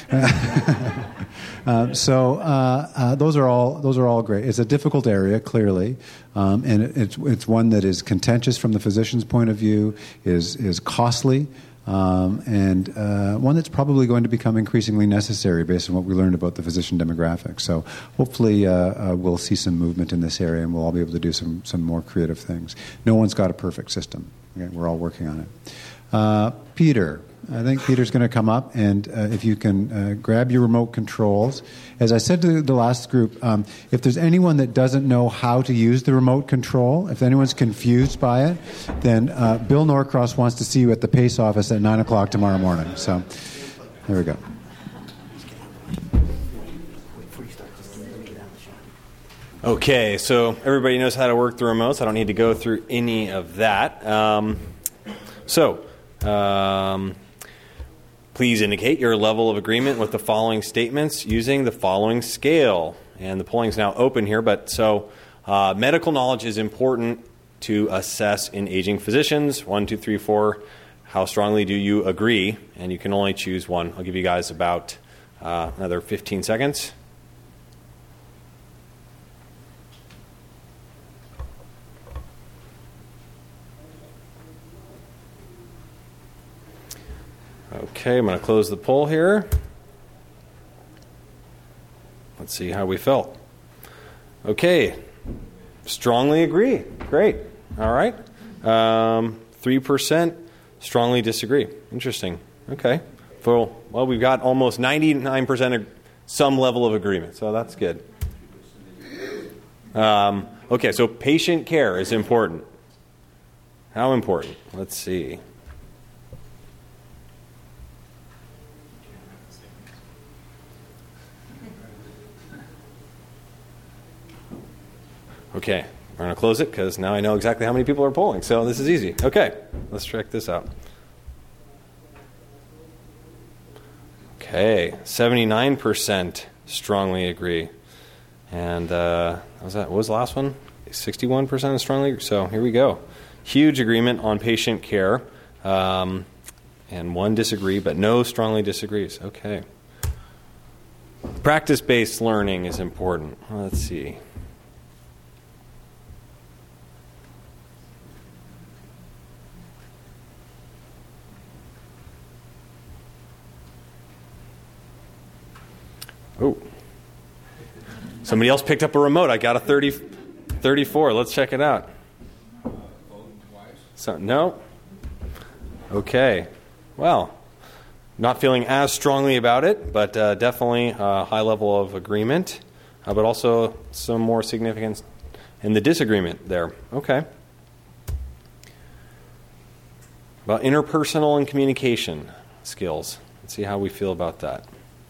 uh, so uh, uh, those are all those are all great. It's a difficult area, clearly, um, and it, it's it's one that is contentious from the physician's point of view, is is costly, um, and uh, one that's probably going to become increasingly necessary based on what we learned about the physician demographics. So hopefully uh, uh, we'll see some movement in this area, and we'll all be able to do some some more creative things. No one's got a perfect system. Okay? We're all working on it. Uh, Peter. I think Peter's going to come up, and uh, if you can uh, grab your remote controls. As I said to the last group, um, if there's anyone that doesn't know how to use the remote control, if anyone's confused by it, then uh, Bill Norcross wants to see you at the PACE office at nine o'clock tomorrow morning. So there we go. Okay, so everybody knows how to work the remotes. I don't need to go through any of that. Um, so... Um, please indicate your level of agreement with the following statements using the following scale. And the polling is now open here, but so uh, medical knowledge is important to assess in aging physicians. One, two, three, four. How strongly do you agree? And you can only choose one. I'll give you guys about uh, another fifteen seconds. Okay, I'm going to close the poll here. Let's see how we felt. Okay, strongly agree. Great. All right. Um, three percent strongly disagree. Interesting. Okay. Well, well, we've got almost ninety-nine percent of some level of agreement, so that's good. Um, okay, so patient care is important. How important? Let's see. Okay, we're going to close it because now I know exactly how many people are polling. So this is easy. Okay, let's check this out. Okay, seventy-nine percent strongly agree. And uh, what was that? What was the last one? sixty-one percent strongly agree. So here we go. Huge agreement on patient care. Um, and one disagree, but no strongly disagrees. Okay. Practice-based learning is important. Let's see. Oh, somebody else picked up a remote. I got a thirty, thirty-four. Let's check it out. So, no? Okay. Well, not feeling as strongly about it, but uh, definitely a high level of agreement, uh, but also some more significance in the disagreement there. Okay. About interpersonal and communication skills. Let's see how we feel about that.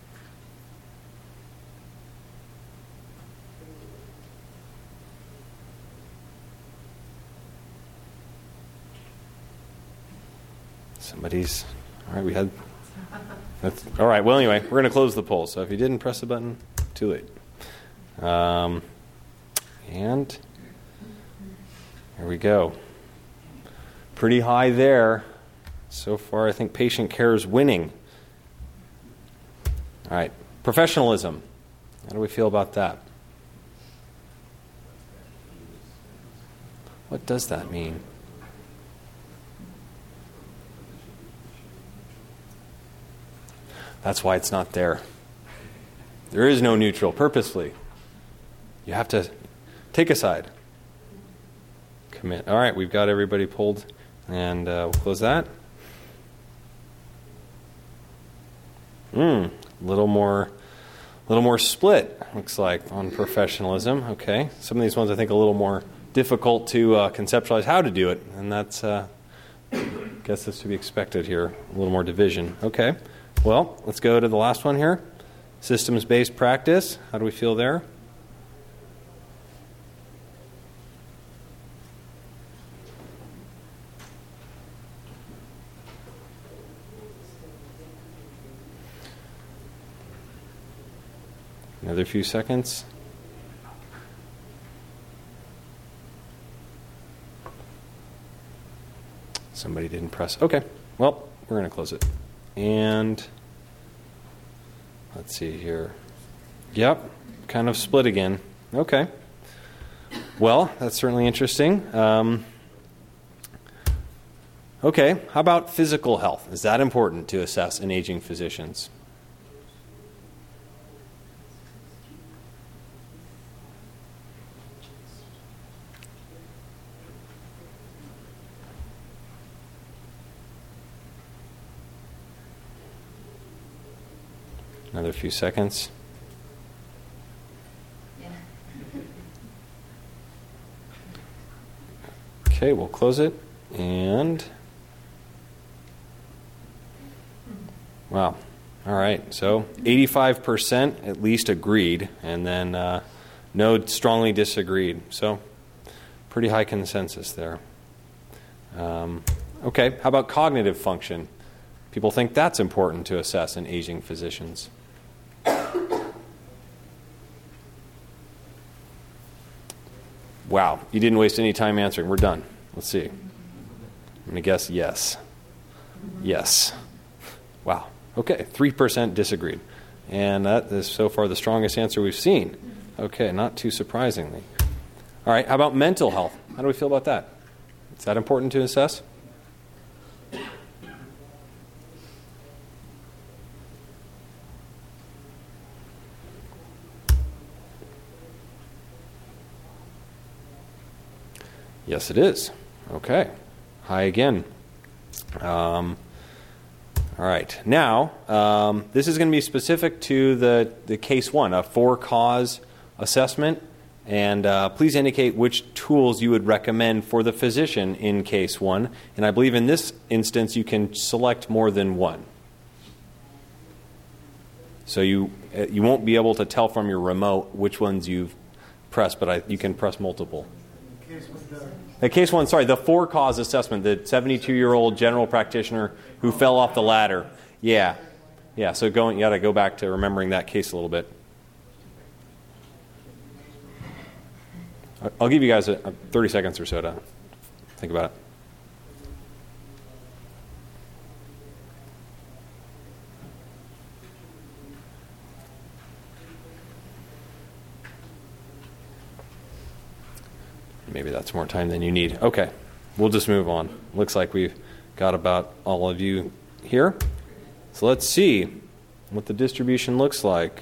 Somebody's, all right, we had, that's, all right, well, anyway, we're going to close the poll. So if you didn't press the button, too late. Um, and here we go. Pretty high there. So far, I think patient care is winning. All right, professionalism. How do we feel about that? What does that mean? That's why it's not there. There is no neutral, purposefully. You have to take a side. Commit. All right, we've got everybody pulled, and uh, we'll close that. Hmm, a little more, little more split, looks like, on professionalism. Okay, some of these ones I think a little more difficult to uh, conceptualize how to do it, and that's, uh, I guess that's to be expected here, a little more division. Okay. Well, let's go to the last one here. Systems-based practice. How do we feel there? Another few seconds. Somebody didn't press. Okay. Well, we're going to close it. And let's see here. Yep, kind of split again. Okay. Well, that's certainly interesting. Um, okay, how about physical health? Is that important to assess in aging physicians? Another few seconds. Yeah. Okay, we'll close it. And wow. All right. So eighty-five percent at least agreed, and then uh, no strongly disagreed. So pretty high consensus there. Um, Okay, how about cognitive function? People think that's important to assess in aging physicians. Wow, you didn't waste any time answering. We're done. Let's see. I'm going to guess yes. Yes. Wow. Okay, three percent disagreed. And that is so far the strongest answer we've seen. Okay, not too surprisingly. All right, how about mental health? How do we feel about that? Is that important to assess? Yes, it is. Okay. High again. Um, all right. Now, um, this is going to be specific to the, the case one, a for-cause assessment. And uh, please indicate which tools you would recommend for the physician in case one. And I believe in this instance you can select more than one. So you uh, you won't be able to tell from your remote which ones you've pressed, but I, you can press multiple. The case one, sorry, the for-cause assessment, the seventy-two-year-old general practitioner who fell off the ladder. Yeah. Yeah, so going, you got to go back to remembering that case a little bit. I'll give you guys a, a thirty seconds or so to think about it. Maybe that's more time than you need. Okay, we'll just move on. Looks like we've got about all of you here. So let's see what the distribution looks like.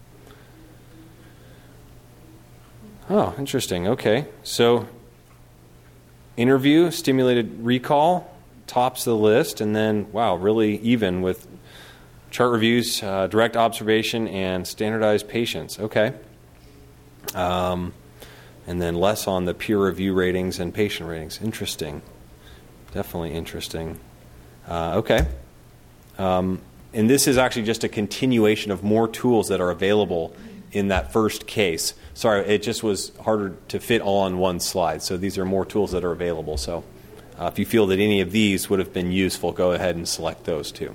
Oh, interesting. Okay. So interview, stimulated recall, tops the list, and then, wow, really even with chart reviews, uh, direct observation, and standardized patients. Okay. Um, and then less on the peer review ratings and patient ratings. Interesting. Definitely interesting. Uh, okay. Um, and this is actually just a continuation of more tools that are available in that first case. Sorry, it just was harder to fit all on one slide. So these are more tools that are available. So uh, if you feel that any of these would have been useful, go ahead and select those too.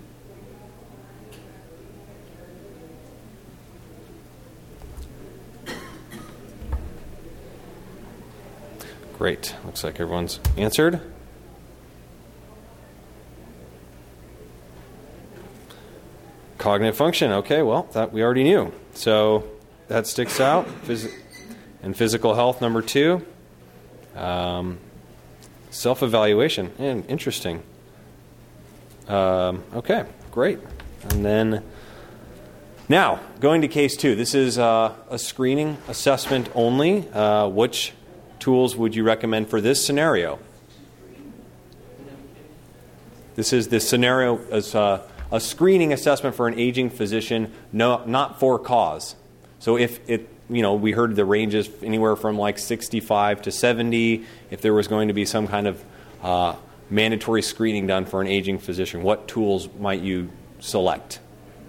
Great. Looks like everyone's answered. Cognitive function. Okay, well, that we already knew. So that sticks out. Phys- and physical health, number two. Um, self-evaluation. And interesting. Um, okay, great. And then now, going to case two. This is uh, a screening assessment only. Uh, which tools would you recommend for this scenario? This is this scenario as uh, a screening assessment for an aging physician, no, not for cause. So if it, you know, we heard the ranges anywhere from like sixty-five to seventy. If there was going to be some kind of uh, mandatory screening done for an aging physician, what tools might you select?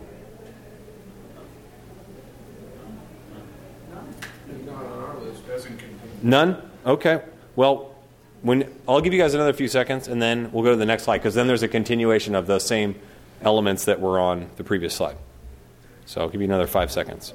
None? Okay. Well, when I'll give you guys another few seconds, and then we'll go to the next slide, because then there's a continuation of the same elements that were on the previous slide. So I'll give you another five seconds.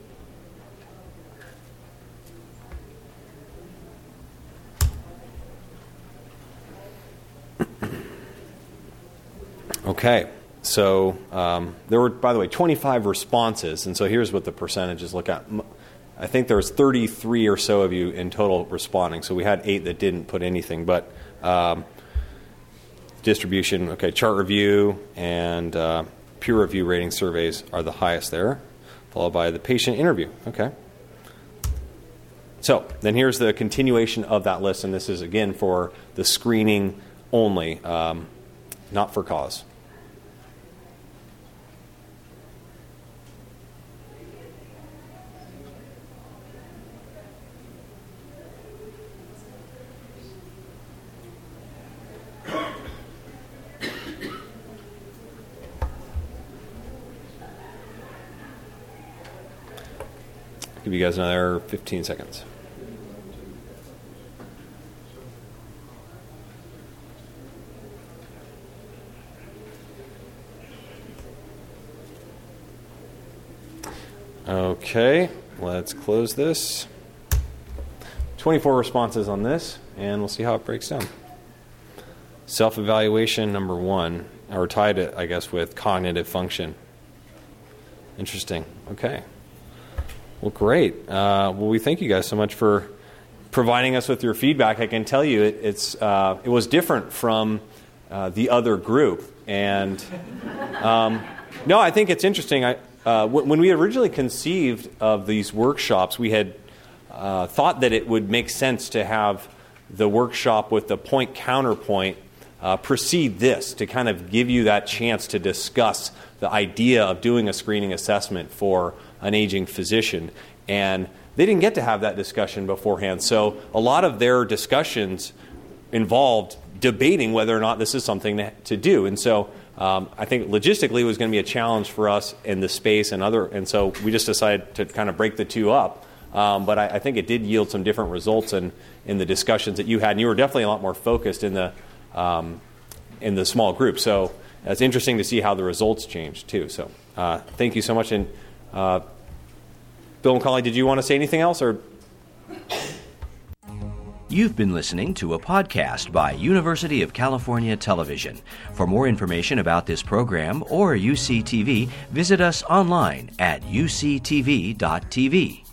Okay. So um, there were, by the way, twenty-five responses, and so here's what the percentages look at. I think there was thirty-three or so of you in total responding. So we had eight that didn't put anything. But um, distribution, okay, chart review and uh, peer review rating surveys are the highest there, followed by the patient interview. Okay. So then here's the continuation of that list, and this is, again, for the screening only, um, not for cause. Give you guys another fifteen seconds. Okay, let's close this. twenty-four responses on this, and we'll see how it breaks down. Self-evaluation number one, or tied it, I guess, with cognitive function. Interesting. Okay. Well, great. Uh, well, we thank you guys so much for providing us with your feedback. I can tell you it, it's uh, it was different from uh, the other group, and um, no, I think it's interesting. I, uh, w- when we originally conceived of these workshops, we had uh, thought that it would make sense to have the workshop with the point counterpoint uh, precede this, to kind of give you that chance to discuss the idea of doing a screening assessment for an aging physician. And they didn't get to have that discussion beforehand. So a lot of their discussions involved debating whether or not this is something to, to do. And so um, I think logistically it was going to be a challenge for us in the space and other. And so we just decided to kind of break the two up. Um, but I, I think it did yield some different results in, in the discussions that you had. And you were definitely a lot more focused in the um, in the small group. So it's interesting to see how the results changed too. So uh, thank you so much. And uh, Bill McCauley, did you want to say anything else? Or You've been listening to a podcast by University of California Television. For more information about this program or U C T V, visit us online at u c t v dot t v.